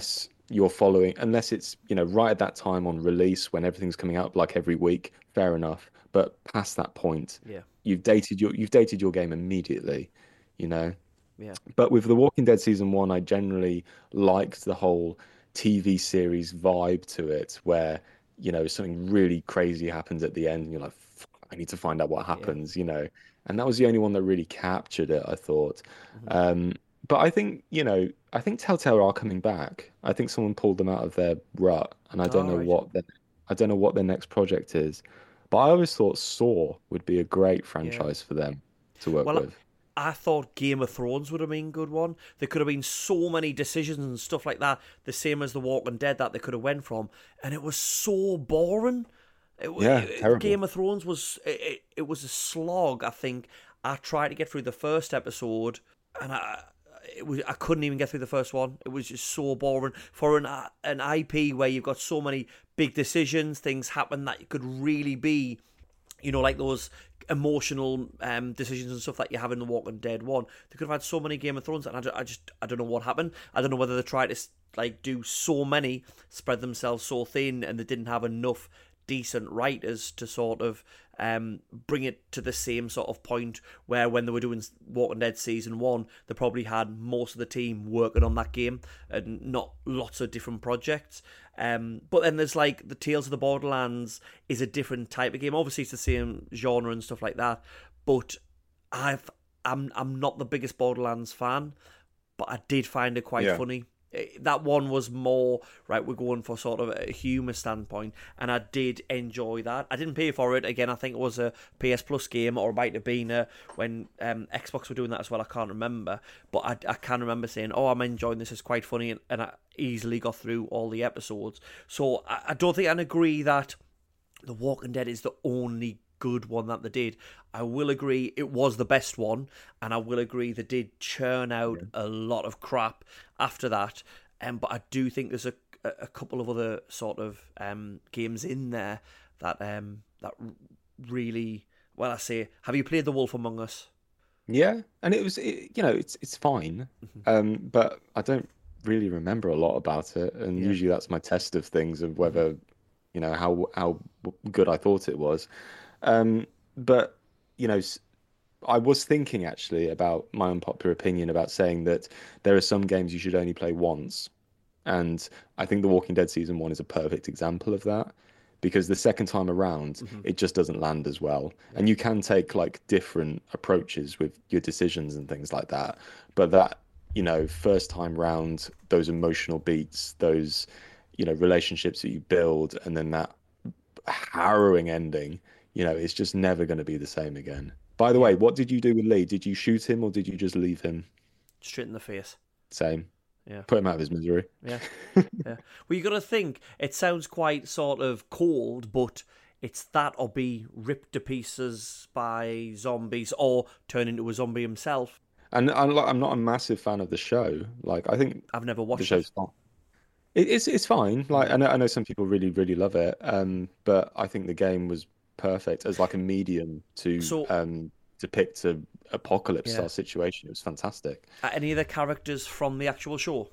unless it's, right at that time on release when everything's coming out like every week, fair enough. But past that point, Yeah, you've dated your game immediately, you know. yeah. But with The Walking Dead season one, I generally liked the whole TV series vibe to it, where, something really crazy happens at the end, and you're like, "Fuck, I need to find out what Yeah. happens." And that was the only one that really captured it, I thought. Hmm. Um, but I think Telltale are coming back. I think someone pulled them out of their rut, and I don't All know right. what their next project is. But I always thought Saw would be a great Yeah. franchise for them to work Well, with. I thought Game of Thrones would have been a good one. There could have been so many decisions and stuff like that, the same as The Walking Dead that they could have went from, and it was so boring. Yeah, terrible. Game of Thrones was it was a slog. I think I tried to get through the first episode, and I couldn't even get through the first one. It was just so boring for an IP where you've got so many big decisions, things happen that could really be, like those emotional decisions and stuff that you have in the Walking Dead one. They could have had so many Game of Thrones, and I don't know what happened. I don't know whether they tried to do so many, spread themselves so thin, and they didn't have enough decent writers to sort of bring it to the same sort of point where when they were doing Walking Dead season 1, they probably had most of the team working on that game and not lots of different projects. But then there's like the Tales of the Borderlands is a different type of game. Obviously, it's the same genre and stuff like that. But I'm not the biggest Borderlands fan, but I did find it quite Yeah. funny. That one was more, right, we're going for sort of a humour standpoint, and I did enjoy that. I didn't pay for it. Again, I think it was a PS Plus game, or it might have been when Xbox were doing that as well. I can't remember. But I can remember saying, oh, I'm enjoying this, it's quite funny, and I easily got through all the episodes. So I don't think I'd agree that The Walking Dead is the only good one that they did. I will agree it was the best one, and I will agree they did churn out a lot of crap after that. But I do think there's a couple of other sort of games in there that really, well, I say, have you played The Wolf Among Us? Yeah, and it's fine, but I don't really remember a lot about it, and Yeah. usually that's my test of things of whether how good I thought it was. But you know, s- I was thinking actually about my unpopular opinion about saying that there are some games you should only play once, and I think The Walking Dead season 1 is a perfect example of that because the second time around, Hmm. it just doesn't land as well. Yeah. And you can take like different approaches with your decisions and things like that. But that, first time round, those emotional beats, those, relationships that you build, and then that harrowing ending, it's just never going to be the same again. By the Yeah. way, what did you do with Lee? Did you shoot him or did you just leave him? Straight in the face. Same. Yeah. Put him out of his misery. Yeah. Yeah. Well, you got to think, it sounds quite sort of cold, but it's that or be ripped to pieces by zombies or turn into a zombie himself. And I'm not a massive fan of the show. Like, I think I've never the watched it. show's fine. It's fine. Like, Mm. I know some people really, really love it. But I think the game was perfect as like a medium to So, depict a apocalypse yeah. style situation. It was fantastic. Are any of the characters from the actual show?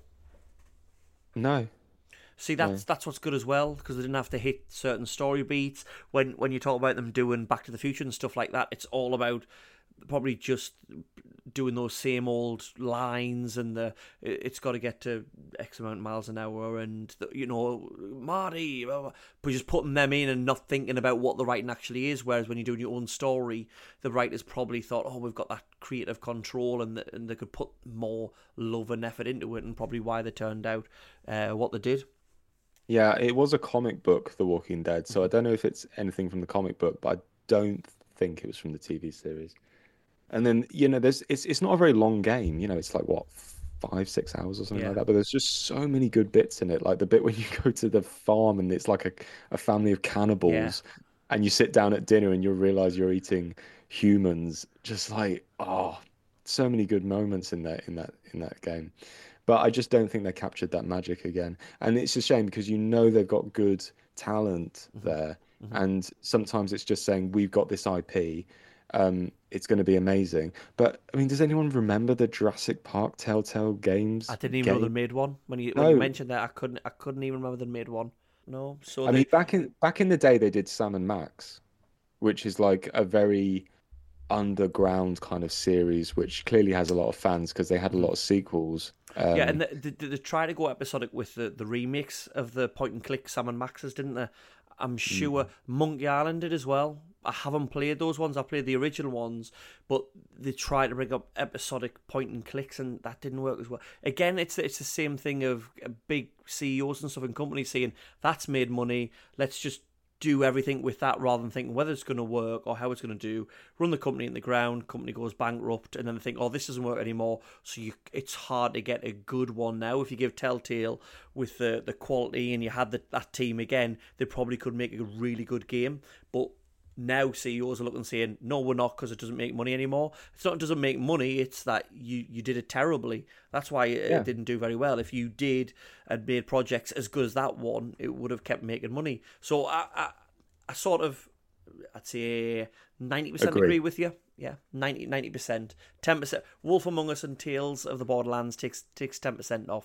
No, See, no. that's what's good as well, because they didn't have to hit certain story beats. When you talk about them doing Back to the Future and stuff like that, it's all about probably just doing those same old lines, and it's got to get to X amount of miles an hour, and Marty, but just putting them in and not thinking about what the writing actually is. Whereas when you're doing your own story, the writers probably thought, oh, we've got that creative control, and they could put more love and effort into it, and probably why they turned out what they did. Yeah, it was a comic book, The Walking Dead. So I don't know if it's anything from the comic book, but I don't think it was from the TV series. And then, it's not a very long game. It's like what, 5, 6 hours or something Yeah, like that. But there's just so many good bits in it. Like the bit when you go to the farm and it's like a family of yeah. cannibals, and you sit down at dinner and you realize you're eating humans. Just like, oh, so many good moments in that game. But I just don't think they captured that magic again. And it's a shame because they've got good talent Hmm. there. Hmm. And sometimes it's just saying, we've got this IP. It's going to be amazing. But I mean, does anyone remember the Jurassic Park Telltale I Games didn't even know they game? made one. When you No. mentioned that, I couldn't even remember they made one. No, so I mean, they back in the day, they did Sam and Max, which is like a very underground kind of series, which clearly has a lot of fans because they had a lot Mhm. of sequels. Yeah, and they try to go episodic with the remakes of the point and click Sam and Maxes, didn't they? I'm sure Mm. Monkey Island did as well. I haven't played those ones. I played the original ones, but they tried to bring up episodic point and clicks, and that didn't work as well. Again, it's the same thing of big CEOs and stuff in companies saying that's made money. Let's just do everything with that rather than thinking whether it's going to work or how it's going to do. Run the company in the ground, company goes bankrupt, and then they think, oh, this doesn't work anymore. So it's hard to get a good one now. If you give Telltale with the quality and you had that team again, they probably could make a really good game. But now CEOs are looking saying, no, we're not, because it doesn't make money anymore. It's not it doesn't make money, it's that you did it terribly. That's why it didn't do very well. If you did and made projects as good as that one, it would have kept making money. So I sort of, I'd say 90% agree with you. Yeah, 90%. 10%. Wolf Among Us and Tales of the Borderlands takes 10% off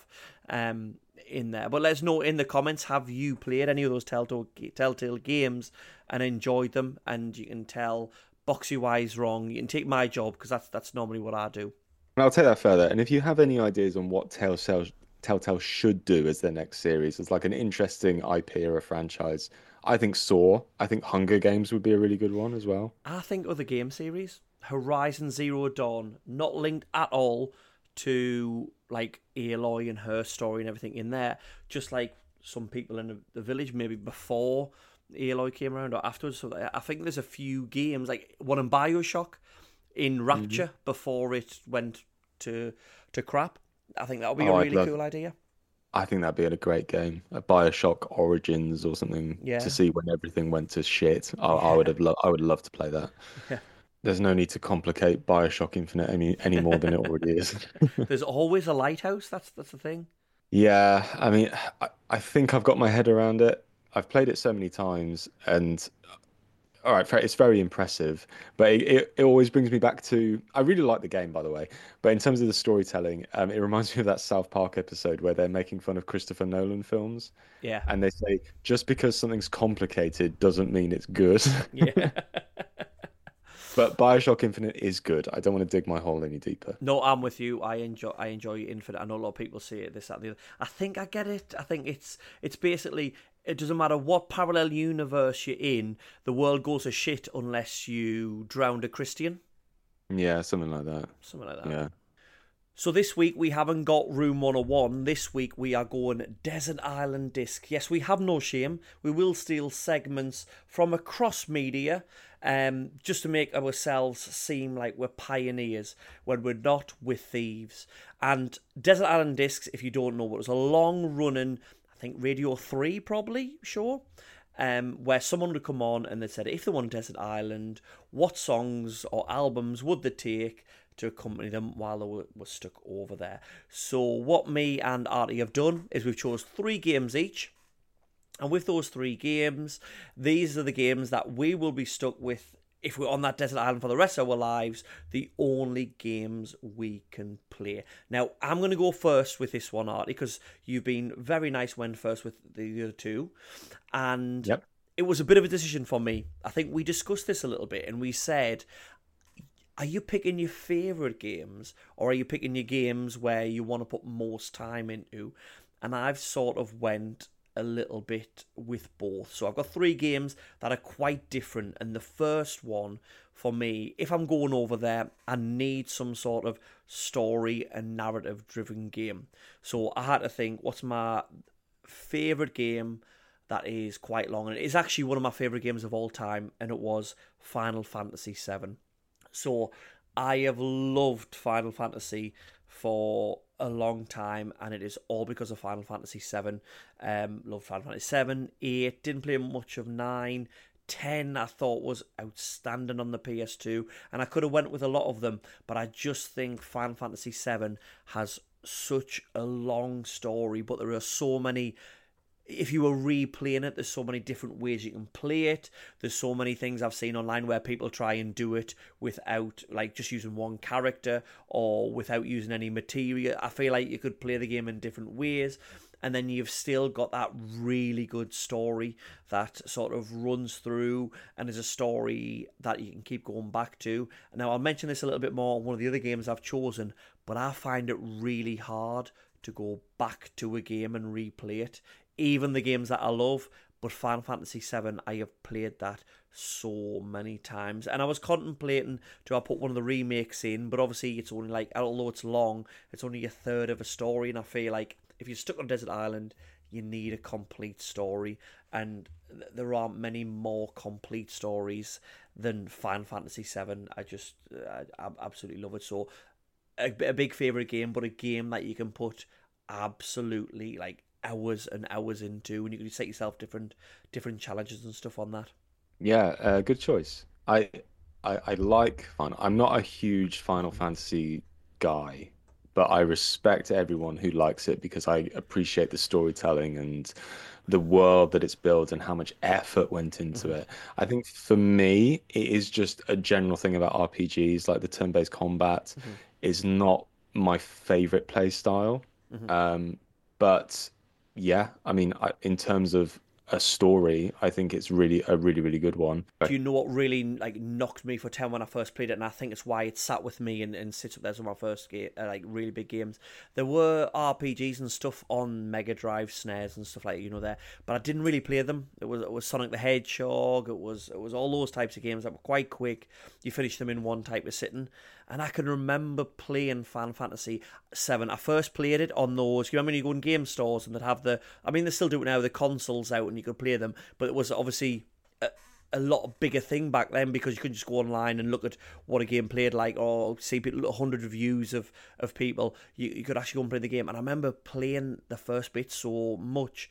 in there. But let us know in the comments, have you played any of those Telltale games and enjoyed them? And you can tell Boxy-wise wrong. You can take my job, because that's normally what I do. And I'll take that further. And if you have any ideas on what Telltale should do as their next series, as like an interesting IP or a franchise, I think Saw, I think Hunger Games would be a really good one as well. I think other game series, Horizon Zero Dawn, not linked at all to like Aloy and her story and everything in there, just like some people in the village, maybe before Aloy came around or afterwards. So I think there's a few games, like one in BioShock in Rapture before it went to crap. I think that would be a really cool idea. I think that'd be a great game, a BioShock Origins or something, to see when everything went to shit. I would love to play that. Yeah. There's no need to complicate BioShock Infinite any more than it already is. There's always a lighthouse. That's the thing. Yeah, I mean, I think I've got my head around it. I've played it so many times, and all right, it's very impressive, but it always brings me back to, I really like the game, by the way, but in terms of the storytelling, it reminds me of that South Park episode where they're making fun of Christopher Nolan films. Yeah. And they say, just because something's complicated doesn't mean it's good. Yeah. But BioShock Infinite is good. I don't want to dig my hole any deeper. No, I'm with you. I enjoy Infinite. I know a lot of people say it, this, that, and the other. I think I get it. I think it's basically, it doesn't matter what parallel universe you're in, the world goes to shit unless you drowned a Christian. Yeah, something like that. Something like that. Yeah. So this week we haven't got Room 101. This week we are going Desert Island Disc. Yes, we have no shame. We will steal segments from across media, just to make ourselves seem like we're pioneers when we're not, with thieves. And Desert Island Discs, if you don't know, it was a long-running, I think Radio 3 probably, sure, where someone would come on and they said, if they want Desert Island, what songs or albums would they take to accompany them while they were stuck over there? So what me and Artie have done is we've chose 3 games each. And with those 3 games, these are the games that we will be stuck with if we're on that desert island for the rest of our lives, the only games we can play. Now, I'm going to go first with this one, Artie, because you've been very nice when first with the other 2. And it was a bit of a decision for me. I think we discussed this a little bit, and we said, are you picking your favourite games, or are you picking your games where you want to put most time into? And I've sort of went a little bit with both. So I've got 3 games that are quite different. And the first one, for me, if I'm going over there, I need some sort of story and narrative-driven game. So I had to think, what's my favourite game that is quite long? And it is actually one of my favourite games of all time, and it was Final Fantasy VII. So I have loved Final Fantasy for a long time, and it is all because of Final Fantasy VII. Loved Final Fantasy VII, 8, didn't play much of 9, 10 I thought was outstanding on the PS2, and I could have went with a lot of them, but I just think Final Fantasy VII has such a long story, but there are so many. If you were replaying it, there's so many different ways you can play it. There's so many things I've seen online where people try and do it without, like, just using one character or without using any material. I feel like you could play the game in different ways, and then you've still got that really good story that sort of runs through and is a story that you can keep going back to. Now, I'll mention this a little bit more on one of the other games I've chosen, but I find it really hard to go back to a game and replay it. Even the games that I love, but Final Fantasy VII, I have played that so many times. And I was contemplating, do I put one of the remakes in? But obviously it's only like, although it's long, it's only a third of a story. And I feel like if you're stuck on Desert Island, you need a complete story. and there aren't many more complete stories than Final Fantasy VII. I absolutely love it. So a big favorite game, but a game that you can put absolutely like hours and hours into, and you can set yourself different challenges and stuff on that. Yeah, good choice. I like fun. I'm not a huge Final Fantasy guy, but I respect everyone who likes it because I appreciate the storytelling and the world that it's built and how much effort went into Hmm. it. I think for me, it is just a general thing about RPGs, like the turn-based combat Hmm. is not my favorite play style. Hmm. Um, but yeah, I mean, in terms of a story, I think it's really a really good one. Do you know what really like knocked me for 10 when I first played it? And I think it's why it sat with me and sits up there as one of my first like really big games. There were RPGs and stuff on Mega Drive, SNES and stuff like there, but I didn't really play them. It was Sonic the Hedgehog. It was all those types of games that were quite quick. You finish them in one type of sitting. And I can remember playing Final Fantasy VII. I first played it on those. You remember when you go in game stores and they'd have I mean, they still do it now. The consoles out and you could play them, but it was obviously a lot bigger thing back then because you could just go online and look at what a game played like, or see people, 100 reviews of people. You could actually go and play the game. And I remember playing the first bit so much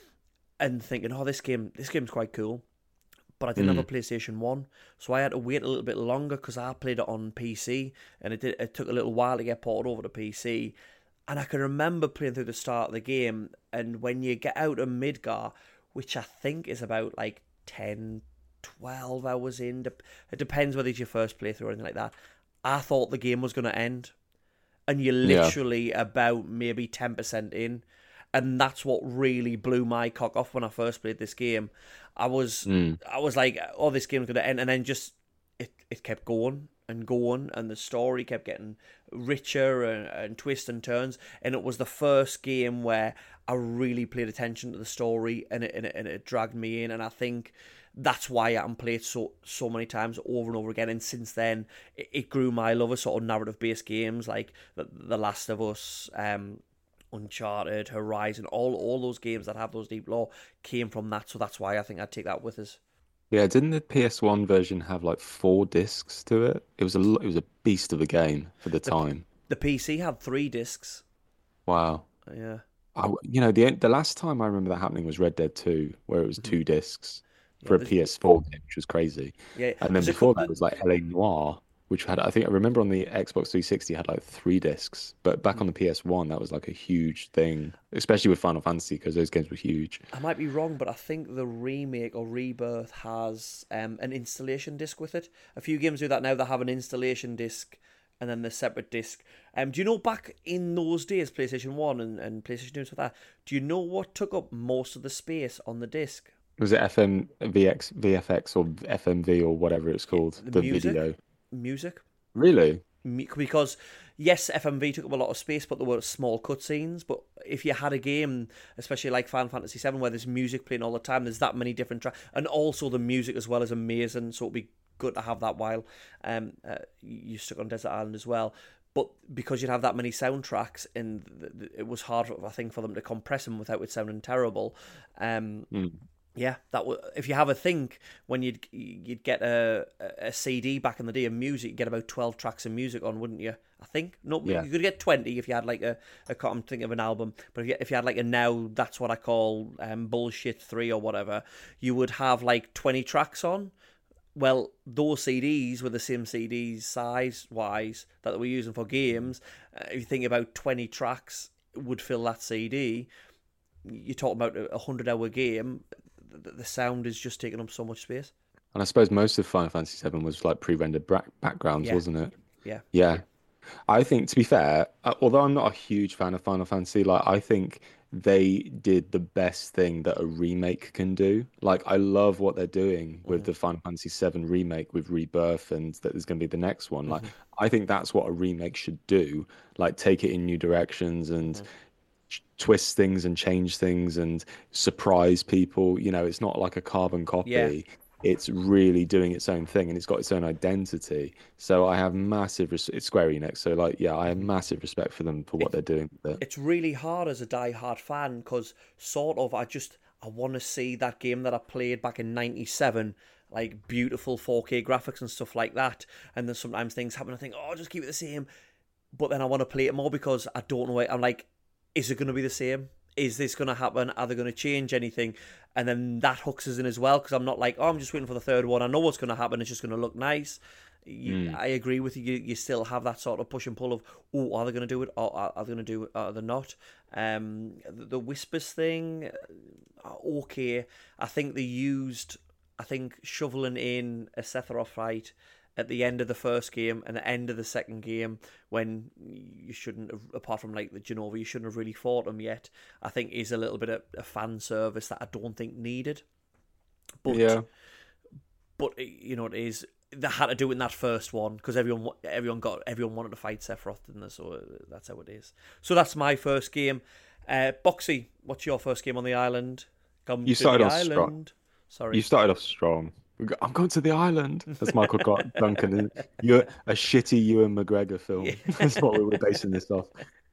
and thinking, oh, this game's quite cool. But I didn't have a Mm, PlayStation 1, so I had to wait a little bit longer because I played it on PC, and it took a little while to get ported over to PC. And I can remember playing through the start of the game, and when you get out of Midgar, which I think is about like 10, 12 hours in, it depends whether it's your first playthrough or anything like that, I thought the game was going to end. And you're yeah. literally about maybe 10% in. And that's what really blew my cock off when I first played this game. I was Mm, I was like, oh, this game's gonna end, and then just it kept going and going, and the story kept getting richer and twists and turns. And it was the first game where I really paid attention to the story, and it dragged me in. And I think that's why I can play it so many times over and over again. And since then, it grew my love of sort of narrative based games like the Last of Us, Uncharted, Horizon, all those games that have those deep lore came from that. So that's why I think I'd take that with us. yeah, didn't the PS1 version have like 4 discs to it? It was a beast of a game for the The time. the PC had 3 discs. Wow. Yeah. The last time I remember that happening was Red Dead 2, where it was Hmm. 2 discs Yeah. for a PS4 game, which was crazy. Yeah. And then There's a before couple. that was like LA Noire, which had, I think I remember on the Xbox 360 had like 3 discs, but back on the PS1 that was like a huge thing, especially with Final Fantasy because those games were huge. I might be wrong, but I think the remake or rebirth has an installation disc with it. A few games do that now. They have an installation disc and then the separate disc. Do you know back in those days, PlayStation One and PlayStation Two and stuff like that? Do you know what took up most of the space on the disc? Was it FMVX, VFX, or FMV or whatever it's Yeah, called? the The music, video. music. Really? Because yes, FMV took up a lot of space, but there were small cutscenes. But if you had a game, especially like Final Fantasy VII, where there's music playing all the time, there's that many different tracks, and also the music as well is amazing. So it'd be good to have that while you stuck on Desert Island as well. But because you'd have that many soundtracks, and it was hard, I think, for them to compress them without it sounding terrible. Um, Mm. yeah, if you have a think when you'd get a CD back in the day of music, you'd get about 12 tracks of music on, wouldn't you? I think no, Yeah. you could get 20 if you had like I'm thinking of an album, but if you had like a now that's what I call bullshit 3 or whatever, you would have like 20 tracks on. Well, those CDs were the same CDs size wise that we're using for games. If you think about 20 tracks would fill that CD, you're talking about a 100-hour game. The sound is just taking up so much space. And I suppose most of Final Fantasy VII was like pre-rendered backgrounds, Yeah, wasn't it? yeah. Yeah. I think, to be fair, although I'm not a huge fan of Final Fantasy, like I think they did the best thing that a remake can do. Like I love what they're doing with Hmm. the Final Fantasy VII remake with Rebirth, and that there's going to be the next one. Like Hmm. I think that's what a remake should do. Like take it in new directions and Hmm. twist things and change things and surprise people. It's not like a carbon Yeah, copy. It's really doing its own thing and it's got its own identity. So I have it's Square Enix. So like, yeah, I have massive respect for them for what it they're doing with it. it's really hard as a die-hard fan because sort of I want to see that game that I played back in '97, like beautiful 4K graphics and stuff like that. And then sometimes things happen. I think, oh, just keep it the same. But then I want to play it more because I don't know. I'm like, is it going to be the same? Is this going to happen? Are they going to change anything? And then that hooks us in as well, because I'm not like, oh, I'm just waiting for the third one. I know what's going to happen. It's just going to look nice. I agree with you. You still have that sort of push and pull of, oh, are they going to do it? Or are they going to do it? Or are they not? The Whispers thing, okay. I think they used, shoveling in a Sephiroth fight at the end of the first game and the end of the second game, when you shouldn't have, apart from like the Genova, you shouldn't have really fought them yet, I think is a little bit of a fan service that I don't think needed. But Yeah. but you know, it is, they had to do it in that first one because everyone wanted to fight Sephiroth, didn't they? So that's how it is. So that's my first game. Boxy, what's your first game on the island? Come You to the started off strong. island. Sorry. You started off strong. I'm going to the island. That's Michael Duncan. You're a shitty Ewan McGregor film. Yeah. That's what we were basing this off.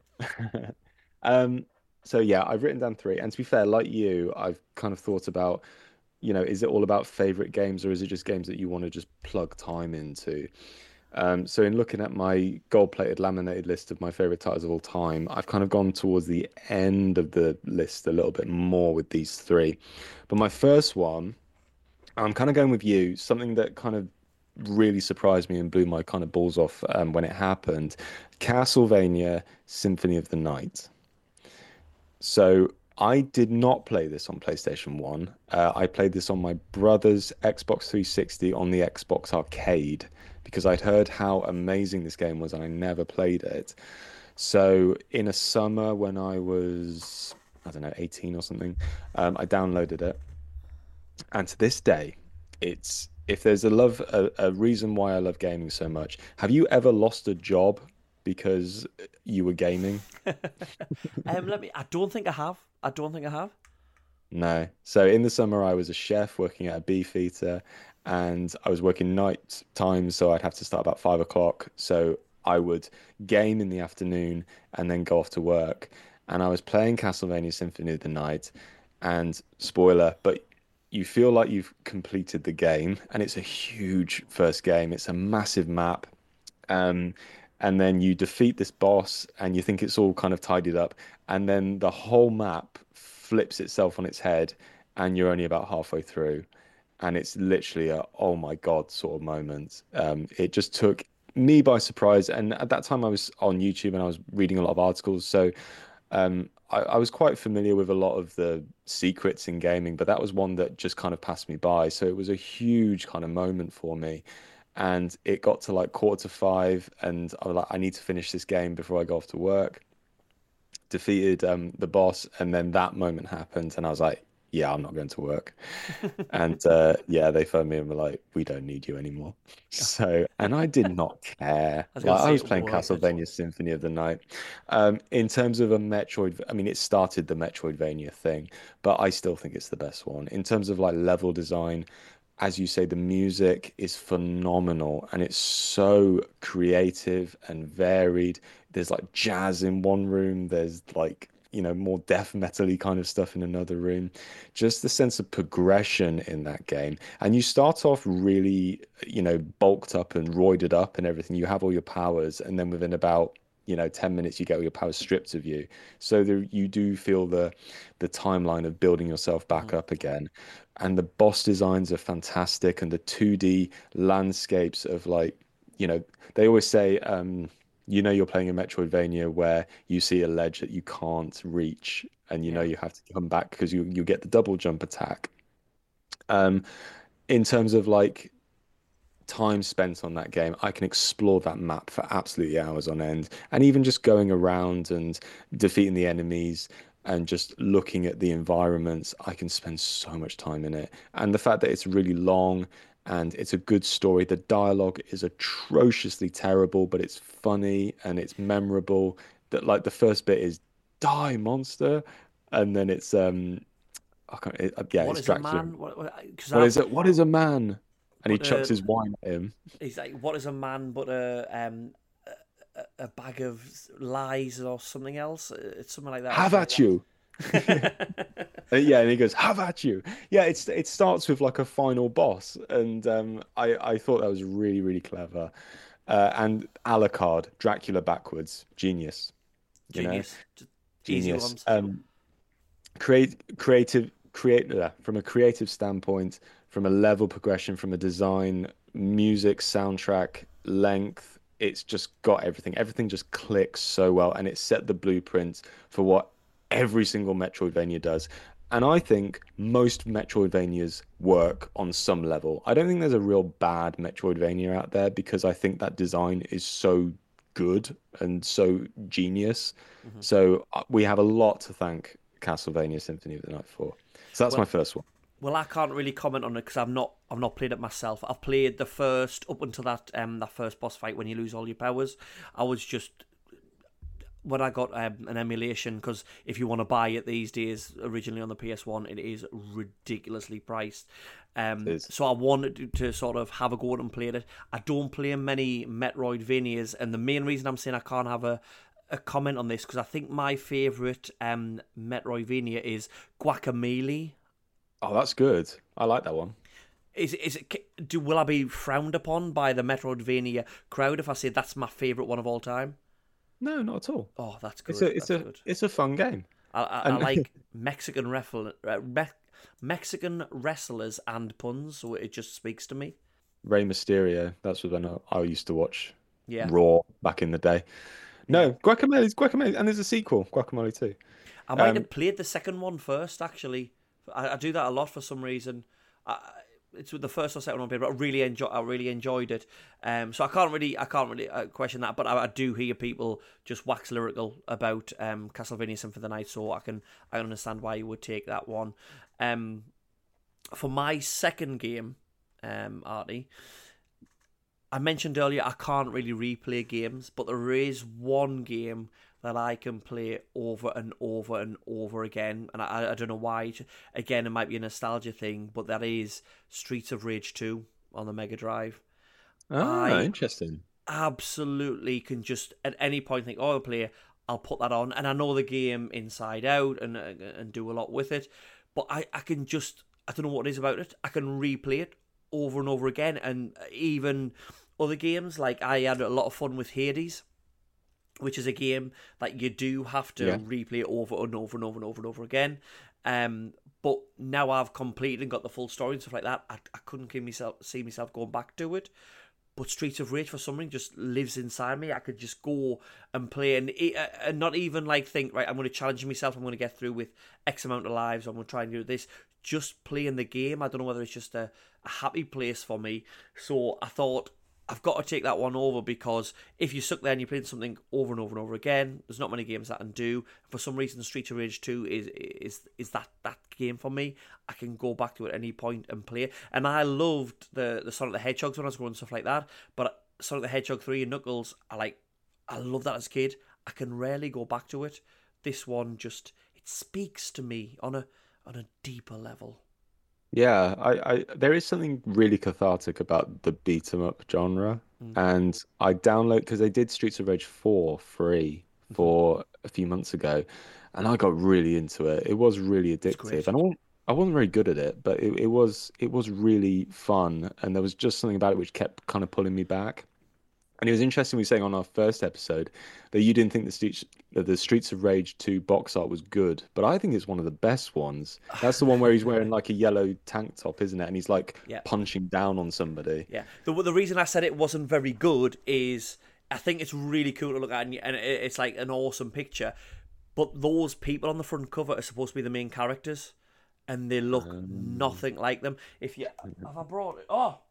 So yeah, I've written down three. And to be fair, like you, I've kind of thought about, is it all about favorite games, or is it just games that you want to just plug time into? So in looking at my gold-plated laminated list of my favorite titles of all time, I've kind of gone towards the end of the list a little bit more with these three. But my first one, I'm kind of going with you, something that kind of really surprised me and blew my kind of balls off when it happened. Castlevania Symphony of the Night. So I did not play this on PlayStation 1. I played this on my brother's Xbox 360 on the Xbox Arcade because I'd heard how amazing this game was and I never played it. So in a summer when I was, I don't know, 18 or something, I downloaded it. And to this day, it's, if there's a reason why I love gaming so much. Have you ever lost a job because you were gaming? I don't think I have. I don't think I have. No. So in the summer, I was a chef working at a Beefeater, and I was working night time, so I'd have to start about 5 o'clock. So I would game in the afternoon and then go off to work. And I was playing Castlevania Symphony of the Night, and spoiler, but you feel like you've completed the game, and it's a huge first game. It's a massive map. Um, and then you defeat this boss, and you think it's all kind of tidied up, and then the whole map flips itself on its head, and you're only about halfway through, and it's literally a oh my God sort of moment. It just took me by surprise, and at that time I was on YouTube and I was reading a lot of articles, so I was quite familiar with a lot of the secrets in gaming, but that was one that just kind of passed me by. So it was a huge kind of moment for me. And it got to like 4:45, and I was like, I need to finish this game before I go off to work. Defeated the boss, and then that moment happened, and I was like, yeah, I'm not going to work. And yeah, they phoned me and were like, we don't need you anymore. So, and I did not care. I was Like, gonna I say was it playing worth it. Castlevania Symphony of the Night. In terms of a Metroid, I mean, it started the Metroidvania thing, but I still think it's the best one. In terms of like level design, as you say, the music is phenomenal and it's so creative and varied. There's like jazz in one room, there's like, more death metal-y kind of stuff in another room. Just the sense of progression in that game. And you start off really, bulked up and roided up and everything. You have all your powers, and then within about 10 minutes you get all your powers stripped of you, so you do feel the timeline of building yourself back up again. And the boss designs are fantastic, and the 2D landscapes of like, they always say, you're playing a Metroidvania where you see a ledge that you can't reach, and Yeah. you have to come back because you get the double jump attack. um in terms of like time spent on that game, I can explore that map for absolutely hours on end. And even just going around and defeating the enemies and just looking at the environments, I can spend so much time in it. And the fact that it's really long and it's a good story, the dialogue is atrociously terrible, but it's funny and it's memorable. That like the first bit is die monster, and then it's I can't, yeah, What it's is a Dracula. man? Because What is I've it? What is a man? And he but chucks his wine at him. he's like, what is a man but a bag of lies or something else? It's something like that, Have isn't it? at you. Yeah, and he goes, "Have at you!" Yeah, it starts with like a final boss, and I thought that was really really clever. And Alucard, Dracula backwards, genius, you know, Genius. Just easy genius. ones. From a creative standpoint, from a level progression, from a design, music, soundtrack, length, it's just got everything. Everything just clicks so well, and it set the blueprint for what every single Metroidvania does. And I think most Metroidvanias work on some level. I don't think there's a real bad Metroidvania out there because I think that design is so good and so genius. Hmm. So we have a lot to thank Castlevania Symphony of the Night for. So that's my Well, first one. well, I can't really comment on it because I've not played it myself. I've played the first up until that first boss fight when you lose all your powers. I was just when I got an emulation, because if you want to buy it these days, originally on the PS1, it is ridiculously priced. It is. So I wanted to sort of have a go at and play it. I don't play many Metroidvanias, and the main reason I'm saying I can't have a comment on this because I think my favourite Metroidvania is Guacamelee. Oh, that's good. I like that one. Will I be frowned upon by the Metroidvania crowd if I say that's my favourite one of all time? No, not at all. Oh, that's good. It's That's a good. it's a fun game. I And like Mexican wrestlers and puns, so it just speaks to me. Rey Mysterio, that's what I used to watch Yeah, Raw back in the day. yeah. No, Guacamole, and there's a sequel, Guacamole 2. I might Um, have played the second one first, actually. I do that a lot for some reason. It's with the first or second one, but I really enjoyed it. So I can't really question that. But I do hear people just wax lyrical about Castlevania Symphony of the Night, so I understand why you would take that one. For my second game, Artie, I mentioned earlier I can't really replay games, but there is one game that I can play over and over and over again, and I don't know why. Again, it might be a nostalgia thing, but that is Streets of Rage 2 on the Mega Drive. I Interesting. absolutely can just at any point think, oh, I'll put that on, and I know the game inside out and do a lot with it, but I can just, I don't know what it is about it. I can replay it over and over again, and even other games, like I had a lot of fun with Hades, which is a game that you do have to Yeah. replay over and over and over and over and over again. But now I've completed and got the full story and stuff like that, I couldn't see myself going back to it. But Streets of Rage for some reason just lives inside me. I could just go and play and not even like think, right, I'm going to challenge myself. I'm going to get through with X amount of lives. I'm going to try and do this. Just playing the game. I don't know whether it's just a happy place for me. So I thought I've got to take that one over because if you're stuck there and you're playing something over and over and over again, there's not many games that can do. For some reason, Streets of Rage 2 is that game for me. I can go back to it at any point and play it. And I loved the Sonic the Hedgehogs when I was growing, stuff like that. But Sonic the Hedgehog 3 and Knuckles, I love that as a kid. I can rarely go back to it. This one just, it speaks to me on a deeper level. Yeah, there is something really cathartic about the beat 'em up genre. Mm. And I download because they did Streets of Rage 4 free Mhm. for a few months ago, and I got really into it. It was really It's addictive, great. and I wasn't very good at it, but it was really fun, and there was just something about it which kept kind of pulling me back. And it was interesting we were saying on our first episode that you didn't think the Streets of Rage 2 box art was good, but I think it's one of the best ones. That's the one where he's wearing like a yellow tank top, isn't it? And he's like Yeah. punching down on somebody. Yeah. The reason I said it wasn't very good is I think it's really cool to look at, and it's like an awesome picture. But those people on the front cover are supposed to be the main characters, and they look nothing like them. If you have I brought it? Oh,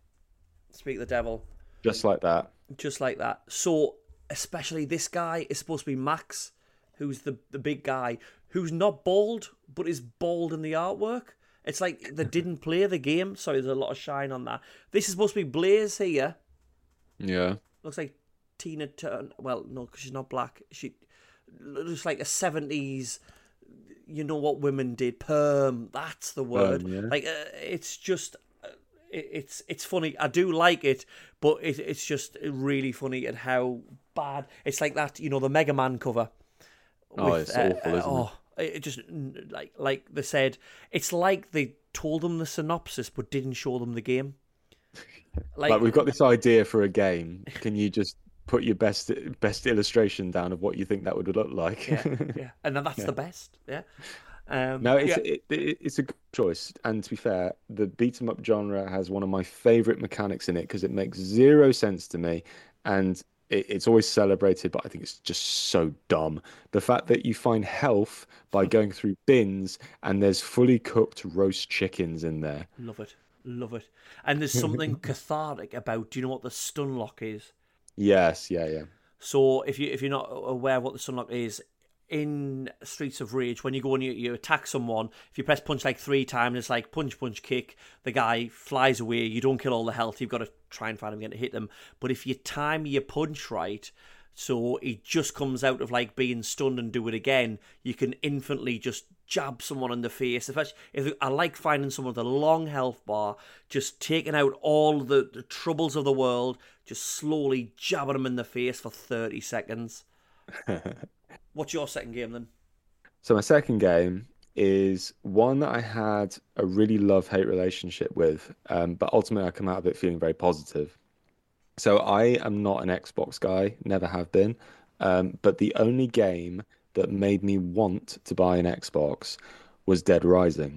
speak the devil, Just like that. just like that. So especially this guy is supposed to be Max, who's the big guy who's not bald but is bald in the artwork. It's like they didn't play the game, so there's a lot of shine on that. This is supposed to be Blaze here. Yeah. Looks like Tina Turner. Well, no, because she's not black. She looks like a 70s. You know what women did? Perm. That's the word. Yeah. Like it's just. It's funny. I do like it, but it's just really funny at how bad it's like that. You know the Mega Man cover. Oh, it's awful, isn't it? Oh, It just like they said, it's like they told them the synopsis but didn't show them the game. Like, we've got this idea for a game. Can you just put your best illustration down of what you think that would look like? yeah, and then that's Yeah. the best. Yeah, No, yeah. it's a good choice. And to be fair, the beat 'em up genre has one of my favorite mechanics in it because it makes zero sense to me, and it's always celebrated, but I think it's just so dumb. The fact that you find health by going through bins and there's fully cooked roast chickens in there. Love it, love it. And there's something cathartic about. Do you know what the stun lock is? Yes, yeah, yeah. So if you're not aware of what the stun lock is, in Streets of Rage, when you go and you attack someone, if you press punch like 3 times, it's like punch, punch, kick. The guy flies away. You don't kill all the health. You've got to try and find him again to hit them. But if you time your punch right, so he just comes out of like being stunned and do it again, you can infinitely just jab someone in the face. Especially if I like finding someone with a long health bar, just taking out all the troubles of the world, just slowly jabbing them in the face for 30 seconds. What's your second game then? So my second game is one that I had a really love-hate relationship with, but ultimately I come out of it feeling very positive. So I am not an Xbox guy, never have been. But the only game that made me want to buy an Xbox was Dead Rising.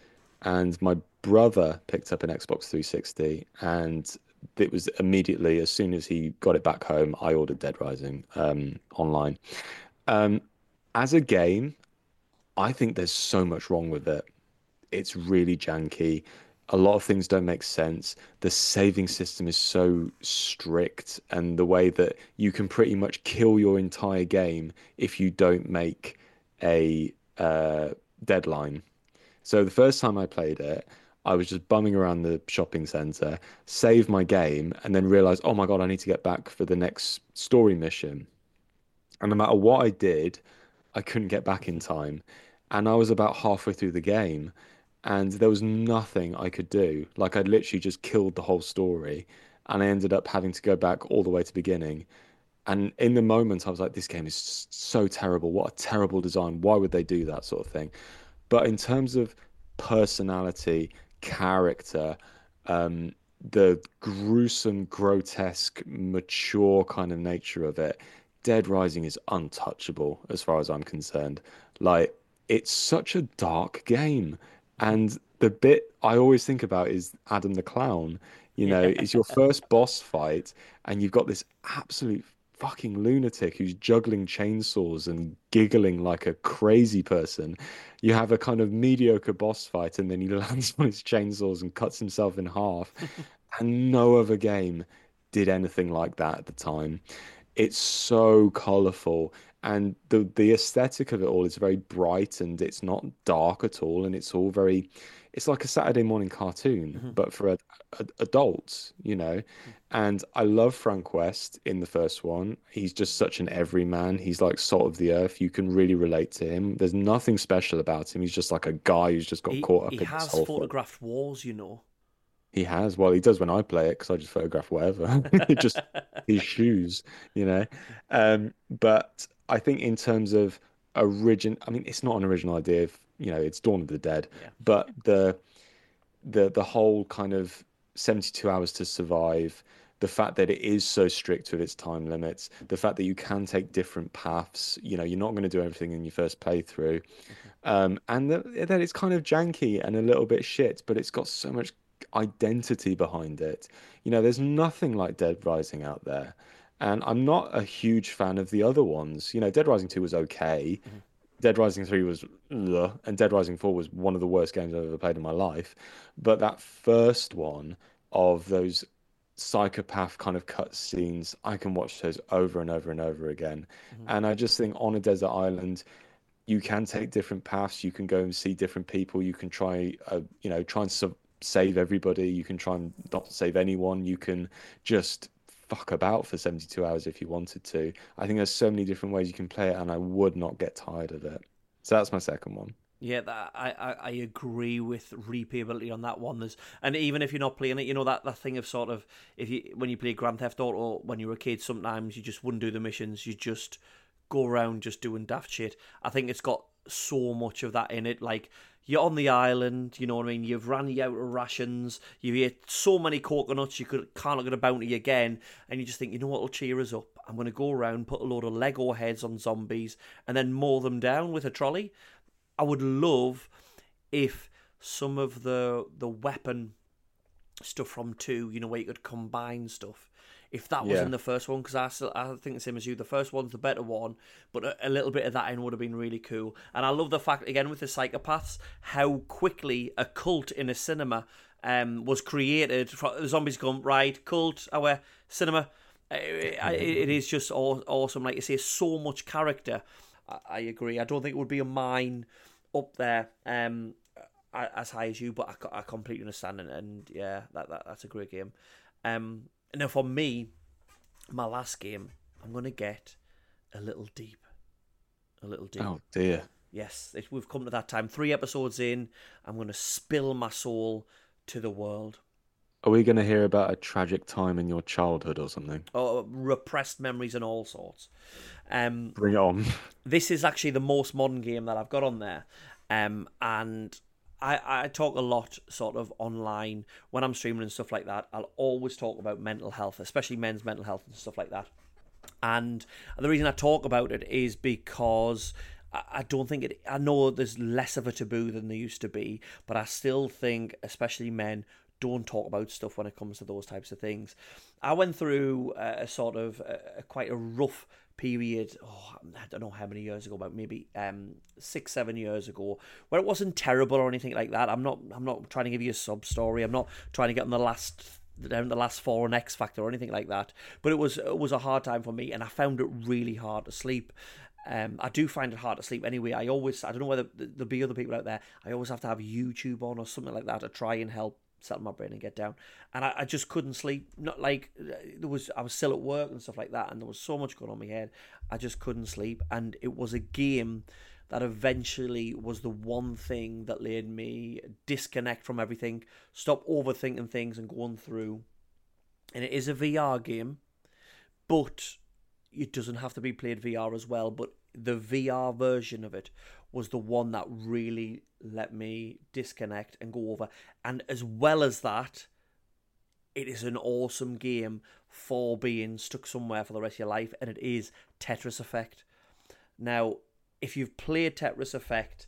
And my brother picked up an Xbox 360, and it was immediately, as soon as he got it back home, I ordered Dead Rising online. Um, as a game, I think there's so much wrong with it. It's really janky. A lot of things don't make sense. The saving system is so strict, and the way that you can pretty much kill your entire game if you don't make a deadline. So the first time I played it, I was just bumming around the shopping center, saved my game, and then realized, oh my God, I need to get back for the next story mission. And no matter what I did, I couldn't get back in time. And I was about halfway through the game, and there was nothing I could do. Like, I'd literally just killed the whole story, and I ended up having to go back all the way to beginning. And in the moment, I was like, this game is so terrible. What a terrible design. Why would they do that sort of thing? But in terms of personality, character, the gruesome, grotesque, mature kind of nature of it, Dead Rising is untouchable as far as I'm concerned. Like, it's such a dark game. And the bit I always think about is Adam the Clown. Yeah. It's your first boss fight, and you've got this absolute fucking lunatic who's juggling chainsaws and giggling like a crazy person. You have a kind of mediocre boss fight, and then he lands on his chainsaws and cuts himself in half. And no other game did anything like that at the time. It's so colorful, and the aesthetic of it all is very bright, and it's not dark at all, and it's all very, it's like a Saturday morning cartoon Mhm. but for adults. And I love Frank West in the first one. He's just such an everyman. He's like salt of the earth. You can really relate to him. There's nothing special about him. He's just like a guy who's just got caught He up in this has whole thing. photographed wars, you know. He has. Well, he does when I play it because I just photograph whatever. It just his shoes, you know. But I think in terms of I mean, it's not an original idea. It's Dawn of the Dead, Yeah. but the whole kind of 72 hours to survive, the fact that it is so strict with its time limits, the fact that you can take different paths. You're not going to do everything in your first playthrough, and that it's kind of janky and a little bit shit, but it's got so much identity behind it. There's nothing like Dead Rising out there. And I'm not a huge fan of the other ones. Dead Rising 2 was okay. Mhm. Dead Rising 3 was ugh, and Dead Rising 4 was one of the worst games I've ever played in my life. But that first one of those psychopath kind of cutscenes, I can watch those over and over and over again. Mhm. And I just think on a desert island, you can take different paths. You can go and see different people. You can try and save everybody. You can try and not save anyone. You can just fuck about for 72 hours if you wanted to. I think there's so many different ways you can play it, and I would not get tired of it. So that's my second one. Yeah, I agree with replayability on that one. And even if you're not playing it, that thing of sort of, when you play Grand Theft Auto when you were a kid, sometimes you just wouldn't do the missions. You just go around just doing daft shit. I think it's got so much of that in it. Like, you're on the island, you know what I mean? You've ran you out of rations. You've ate so many coconuts, can't look at a bounty again. And you just think, you know what will cheer us up? I'm going to go around, put a load of Lego heads on zombies, and then mow them down with a trolley. I would love if some of the weapon stuff from 2, you know, where you could combine stuff, if that was in the first one, because I think the same as you, the first one's the better one, but a little bit of that in would have been really cool. And I love the fact, again, with the Psychopaths, how quickly a cult in a cinema was created. The zombies come, right, cult, our cinema. It is just awesome. Like you say, so much character. I agree. I don't think it would be a mine up there as high as you, but I completely understand, and yeah, that's a great game. Now for me, my last game, I'm going to get a little deep. A little deep. Oh dear. Yes, we've come to that time. 3 episodes in, I'm going to spill my soul to the world. Are we going to hear about a tragic time in your childhood or something? Or repressed memories and all sorts. Bring it on. This is actually the most modern game that I've got on there. And I talk a lot sort of online when I'm streaming and stuff like that. I'll always talk about mental health, especially men's mental health and stuff like that. And the reason I talk about it is because I don't think it... I know there's less of a taboo than there used to be, but I still think, especially men, don't talk about stuff when it comes to those types of things. I went through a sort of quite a rough period, I don't know how many years ago, about maybe 6-7 years ago, where it wasn't terrible or anything like that. I'm not trying to give you a sub story. I'm not trying to get on the last 4 on X Factor or anything like that. But it was a hard time for me, and I found it really hard to sleep. I do find it hard to sleep anyway. I don't know whether there'll be other people out there. I always have to have YouTube on or something like that to try and help settle my brain and get down. And I just couldn't sleep. Not like I was still at work and stuff like that, and there was so much going on in my head. I just couldn't sleep. And it was a game that eventually was the one thing that made me disconnect from everything, stop overthinking things and going through. And it is a VR game, but it doesn't have to be played VR as well. But the VR version of it was the one that really let me disconnect and go over. And as well as that, it is an awesome game for being stuck somewhere for the rest of your life, and it is Tetris Effect. Now, if you've played Tetris Effect,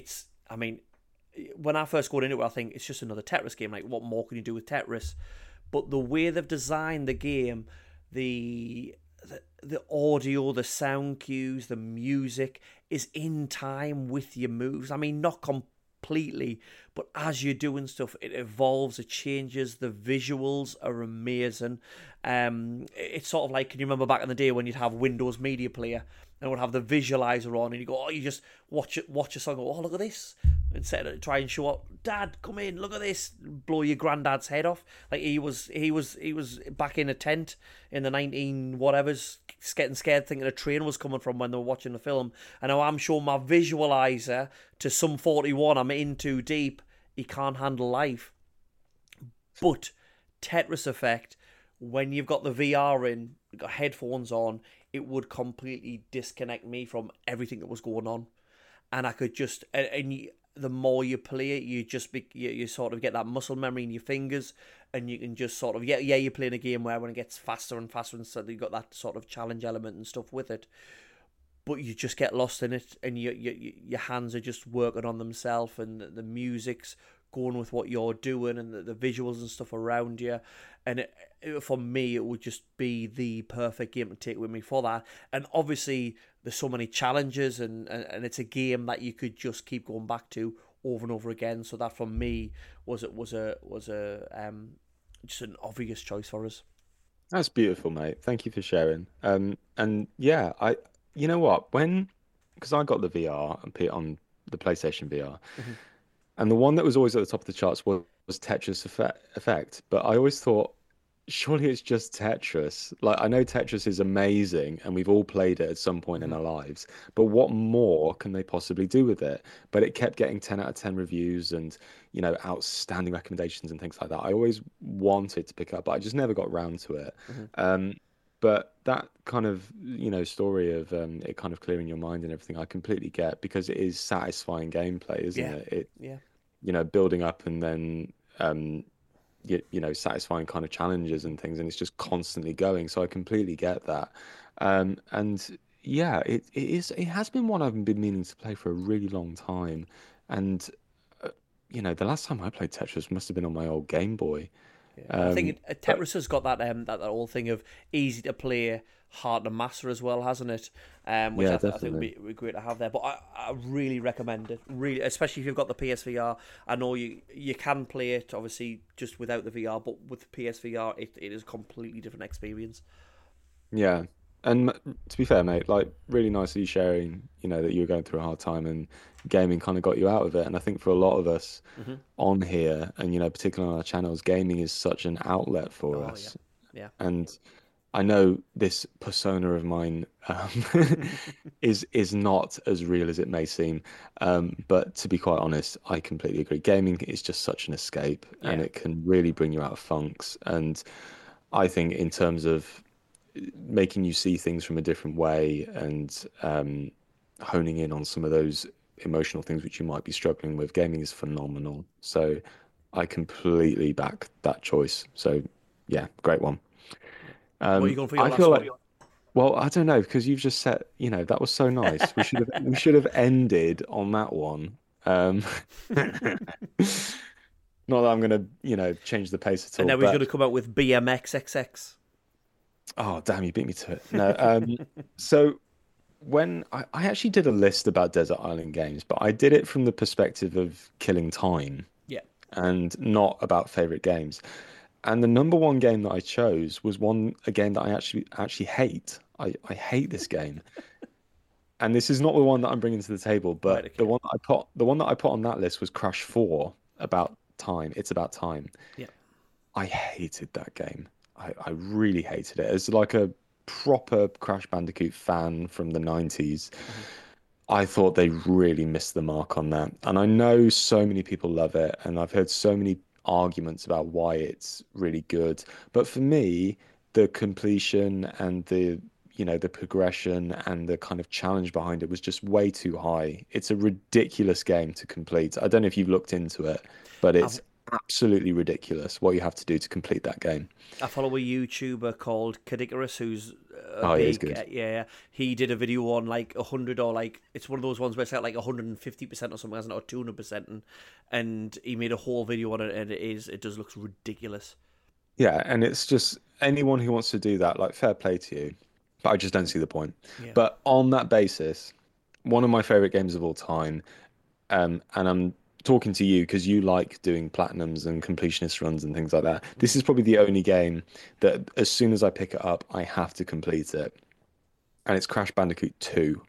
when I first got into it, I think it's just another Tetris game. Like, what more can you do with Tetris? But the way they've designed the game, the audio, the sound cues, the music is in time with your moves. I mean, not completely, but as you're doing stuff, it evolves, it changes. The visuals are amazing. It's sort of like, can you remember back in the day when you'd have Windows Media Player and it would have the visualizer on, and you go, you just watch a song, go, look at this, instead of try and show up, Dad, come in, look at this, blow your granddad's head off. Like he was back in a tent in the 19 whatevers, getting scared thinking a train was coming from when they were watching the film, and now I'm showing my visualizer to some 41, I'm in too deep, he can't handle life. But Tetris Effect, when you've got the VR in, you've got headphones on, it would completely disconnect me from everything that was going on. And I could just, the more you play it, you sort of get that muscle memory in your fingers, and you can just sort of, you're playing a game where when it gets faster and faster, and so you've got that sort of challenge element and stuff with it. But you just get lost in it, and your hands are just working on themselves, and the music's going with what you're doing, and the visuals and stuff around you. And for me, it would just be the perfect game to take with me for that. And obviously, there's so many challenges, and it's a game that you could just keep going back to over and over again. So that for me was just an obvious choice for us. That's beautiful, mate. Thank you for sharing. And yeah, you know what? Because I got the VR and put it on the PlayStation VR, and the one that was always at the top of the charts was Tetris Effect. But I always thought, surely it's just Tetris. Like, I know Tetris is amazing, and we've all played it at some point in our lives. But what more can they possibly do with it? But it kept getting 10 out of 10 reviews and, outstanding recommendations and things like that. I always wanted to pick up, but I just never got round to it. But that kind of, story of it kind of clearing your mind and everything, I completely get because it is satisfying gameplay, isn't Yeah, it? It, yeah, building up and then satisfying kind of challenges and things, and it's just constantly going. So I completely get that. And yeah, it has been one I've been meaning to play for a really long time. And the last time I played Tetris must have been on my old Game Boy. yeah. I think Um, but Tetris has got that whole thing of easy to play, hard to master as well, hasn't it? Which yeah, I think would definitely. be great to have there. But I really recommend it, really, especially if you've got the PSVR. I know you can play it obviously just without the VR, but with PSVR, it is a completely different experience. Yeah. And to be fair, mate, like really nice of you sharing, that you were going through a hard time and gaming kind of got you out of it. And I think for a lot of us Hmm. on here and, particularly on our channels, gaming is such an outlet for Oh yeah, us. yeah. And I know this persona of mine is not as real as it may seem. But to be quite honest, I completely agree. Gaming is just such an escape and Yeah. it can really bring you out of funks. And I think in terms of making you see things from a different way and honing in on some of those emotional things which you might be struggling with. Gaming is phenomenal. So I completely back that choice. So yeah, great one. Yeah. What are you going for your I feel last one? like, well, I don't know because you've just said, that was so nice. We should have ended on that one. Not that I'm gonna, change the pace at And all, now he's going but to come out with BMXXX. oh damn, you beat me to it. No, so when I actually did a list about desert island games, but I did it from the perspective of killing time Yeah. and not about favorite games. And the number one game that I chose was a game that I actually hate. I hate this game. And this is not the one that I'm bringing to the table, Right. but the Okay. one that I put on that list was Crash 4 about time. It's about time. Yeah. I hated that game. I really hated it. As like a proper Crash Bandicoot fan from the 90s, Hmm. I thought they really missed the mark on that. And I know so many people love it, and I've heard so many arguments about why it's really good. But for me, the completion and the progression and the kind of challenge behind it was just way too high. It's a ridiculous game to complete. I don't know if you've looked into it, but I've it's absolutely ridiculous what you have to do to complete that game. I follow a YouTuber called Kadikarus, who's a Oh, it is big good. yeah. He did a video on like 100 or like it's one of those ones where it's at like 150% or something, hasn't it, or 200%, and he made a whole video on it, and it does look ridiculous. Yeah, and it's just anyone who wants to do that, like fair play to you. But I just don't see the point. Yeah. But on that basis, one of my favorite games of all time, and I'm talking to you because you like doing platinums and completionist runs and things like that. Hmm. This is probably the only game that as soon as I pick it up, I have to complete it. And it's Crash Bandicoot 2.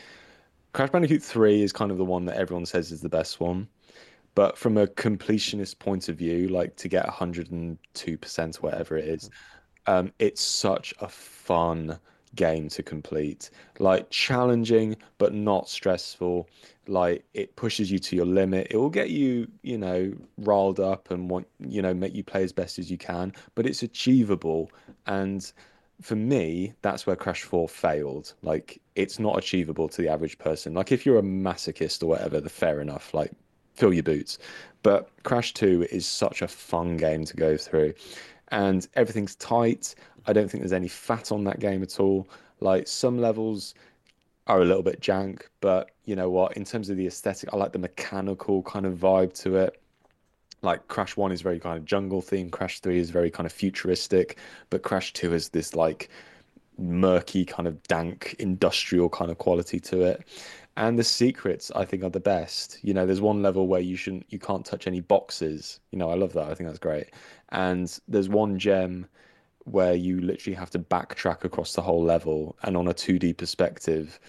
Crash Bandicoot 3 is kind of the one that everyone says is the best one. But from a completionist point of view, like to get 102%, whatever it is, it's such a fun game to complete. Like challenging, but not stressful. Like it pushes you to your limit. It will get you, riled up and make you play as best as you can, but it's achievable. And for me, that's where Crash 4 failed. Like it's not achievable to the average person. Like if you're a masochist or whatever, the fair enough. Like fill your boots. But Crash 2 is such a fun game to go through. And everything's tight. I don't think there's any fat on that game at all. Like some levels are a little bit jank, but you know what? In terms of the aesthetic, I like the mechanical kind of vibe to it. Like Crash 1 is very kind of jungle themed, Crash 3 is very kind of futuristic, but Crash 2 is this like murky, kind of dank, industrial kind of quality to it. And the secrets, I think, are the best. There's one level where you can't touch any boxes. I love that. I think that's great. And there's one gem where you literally have to backtrack across the whole level, and on a 2D perspective,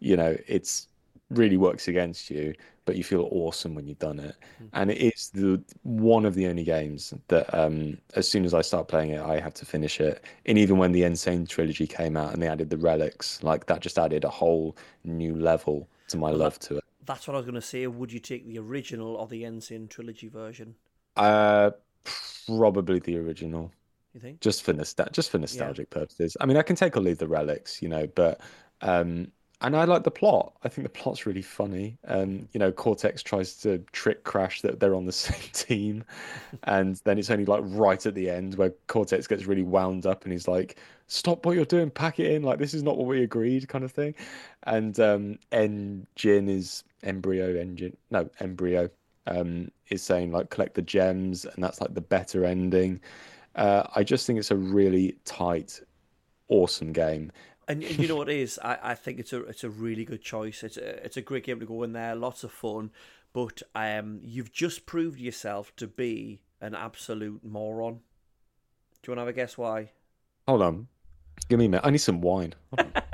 it's really works against you, but you feel awesome when you've done it. And it is the one of the only games that as soon as I start playing it, I have to finish it. And even when the Insane trilogy came out and they added the relics, like that just added a whole new level to my Well, love to it. that's what I was going to say. Would you take the original or the Insane trilogy version? Uh, Probably the original. You think? Just for Yeah. nostalgic purposes. I mean, I can take or leave the relics, but and I like the plot. I think the plot's really funny. Cortex tries to trick Crash that they're on the same team, and then it's only like right at the end where Cortex gets really wound up and he's like, "Stop what you're doing, pack it in. Like this is not what we agreed," kind of thing. And Embryo is saying like collect the gems, and that's like the better ending. I just think it's a really tight, awesome game. And you know what it is? I think it's a really good choice. It's a great game to go in there. Lots of fun, but you've just proved yourself to be an absolute moron. Do you want to have a guess why? Hold on, give me a minute. I need some wine. Hold on.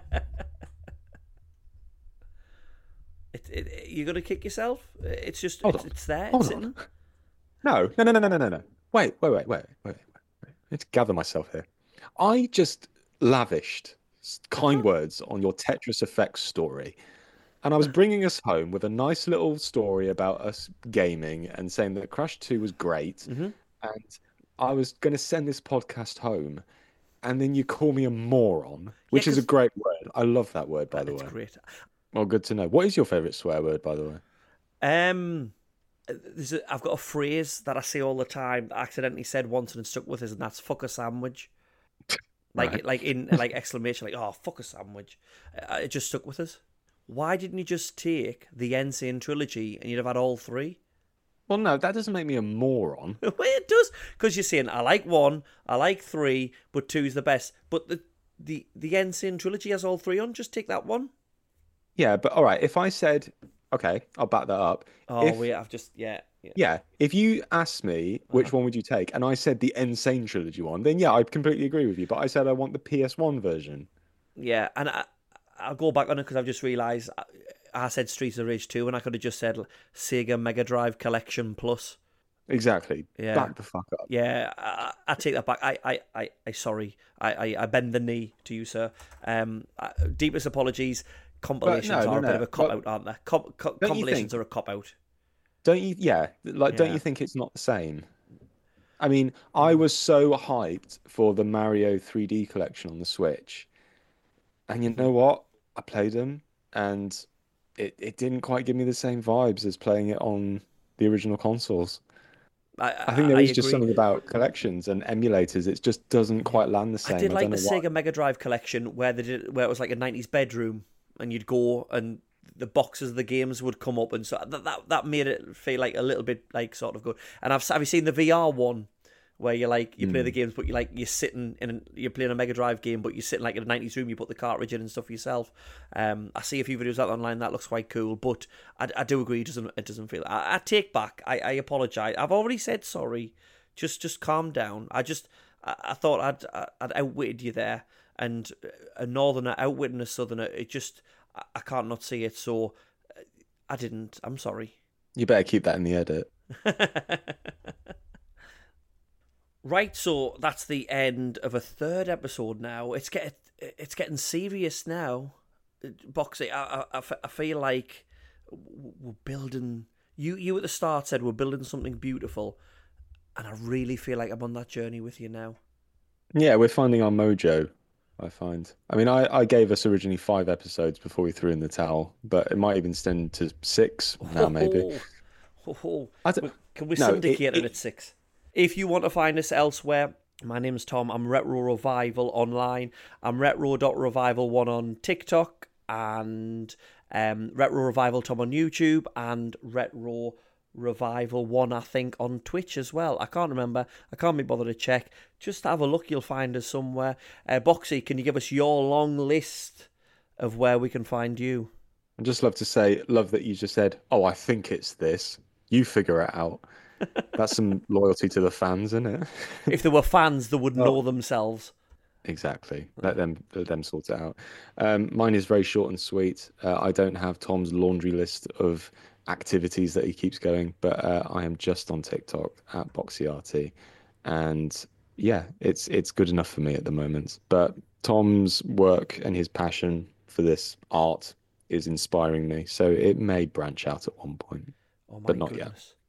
You're gonna kick yourself. Hold on. It's there. Hold It's on. sitting. No, no, no, no, no, no, no, no. Wait. I need to gather myself here. I just lavished kind words on your Tetris Effect story. And I was bringing us home with a nice little story about us gaming and saying that Crash 2 was great. Mm-hmm. And I was going to send this podcast home. And then you call me a moron, Yeah, which is a because great word. I love that word, by the it's way. great. Well, good to know. What is your favorite swear word, by the way? Um, I've got a phrase that I say all the time that I accidentally said once and it stuck with us, and that's "fuck a sandwich." Right. Like exclamation, like "oh fuck a sandwich." It just stuck with us. Why didn't you just take the Insane trilogy and you'd have had all three? Well, no, that doesn't make me a moron. Well, it does, because you're saying I like one, I like three, but two's the best. But the Insane trilogy has all three on. Just take that one. Yeah, but all right. If I said, okay, I'll back that up. Oh If wait, I've just yeah. Yeah, if you asked me Uh-huh. which one would you take, and I said the Insane Trilogy one, then yeah, I'd completely agree with you. But I said I want the PS1 version. Yeah, and I'll go back on it because I've just realised I said Streets of Rage 2 and I could have just said Sega Mega Drive Collection Plus. Exactly. Yeah. Back the fuck up. Yeah, I take that back. I sorry. I bend the knee to you, sir. Deepest apologies. Compilations no, are a bit no. of a cop out, aren't they? Compilations think? are a cop out. Don't you? Yeah, like, don't Yeah. you think it's not the same? I mean, I was so hyped for the Mario 3D collection on the Switch, and you know what? I played them, and it didn't quite give me the same vibes as playing it on the original consoles. I think there I is just agree. something about collections and emulators. It just doesn't quite land the I same. did I like don't the know why. Sega Mega Drive collection where it was like a 90s bedroom and you'd go and the boxes of the games would come up and so that made it feel like a little bit like sort of good. And have you seen the VR one where you play the games but you're sitting you're playing a Mega Drive game but you're sitting like in a 90s room, you put the cartridge in and stuff yourself. I see a few videos out online that looks quite cool, but I do agree it doesn't feel. I take back. I apologize. I've already said sorry. Just calm down. I thought I'd outwitted you there, and a northerner outwitting a southerner. It just I can't not see it. So I didn't. I'm sorry. You better keep that in the edit. Right. So that's the end of a third episode. Now it's getting serious now. Boxy. I feel like we're building. You at the start said we're building something beautiful. And I really feel like I'm on that journey with you now. Yeah, we're finding our mojo, I find. I mean, I gave us originally 5 episodes before we threw in the towel, but it might even extend to 6 now, maybe. I don't, Can we no, syndicate it at 6? If you want to find us elsewhere, my name's Tom. I'm Retro Revival online. I'm retro.revival1 on TikTok and Retro Revival Tom on YouTube and Retro Revival 1, I think, on Twitch as well. I can't remember. I can't be bothered to check. Just have a look. You'll find us somewhere. Boxy, can you give us your long list of where we can find you? I'd just love to say, love that you just said, oh, I think it's this. You figure it out. That's some loyalty to the fans, isn't it? If there were fans that would Oh. know themselves. Exactly. Let them sort it out. Mine is very short and sweet. I don't have Tom's laundry list of activities that he keeps going, but I am just on TikTok at BoxyRT, and yeah, it's good enough for me at the moment. But Tom's work and his passion for this art is inspiring me, so it may branch out at one point, Oh my but not yet. goodness.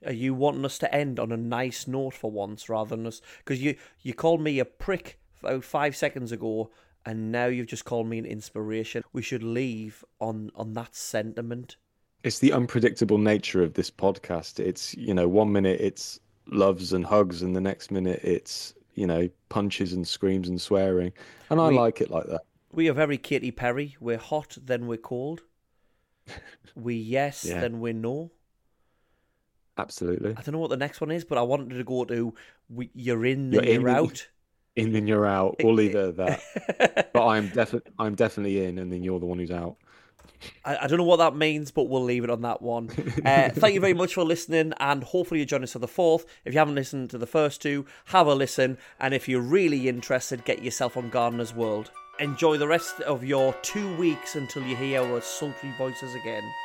Are you wanting us to end on a nice note for once, rather than us? Because you called me a prick about 5 seconds ago, and now you've just called me an inspiration. We should leave on that sentiment. It's the unpredictable nature of this podcast. It's, 1 minute it's loves and hugs, and the next minute it's, punches and screams and swearing. And I like it like that. We are very Katy Perry. We're hot, then we're cold. We yes, then we no. Absolutely. I don't know what the next one is, but I wanted to go to you're in, then you're out. In, then you're out. We'll leave it at that. But I'm definitely in, and then you're the one who's out. I don't know what that means, but we'll leave it on that one. Thank you very much for listening, and hopefully you join us for the fourth. If you haven't listened to the first two, have a listen, and if you're really interested, get yourself on Gardener's World. Enjoy the rest of your 2 weeks until you hear our sultry voices again.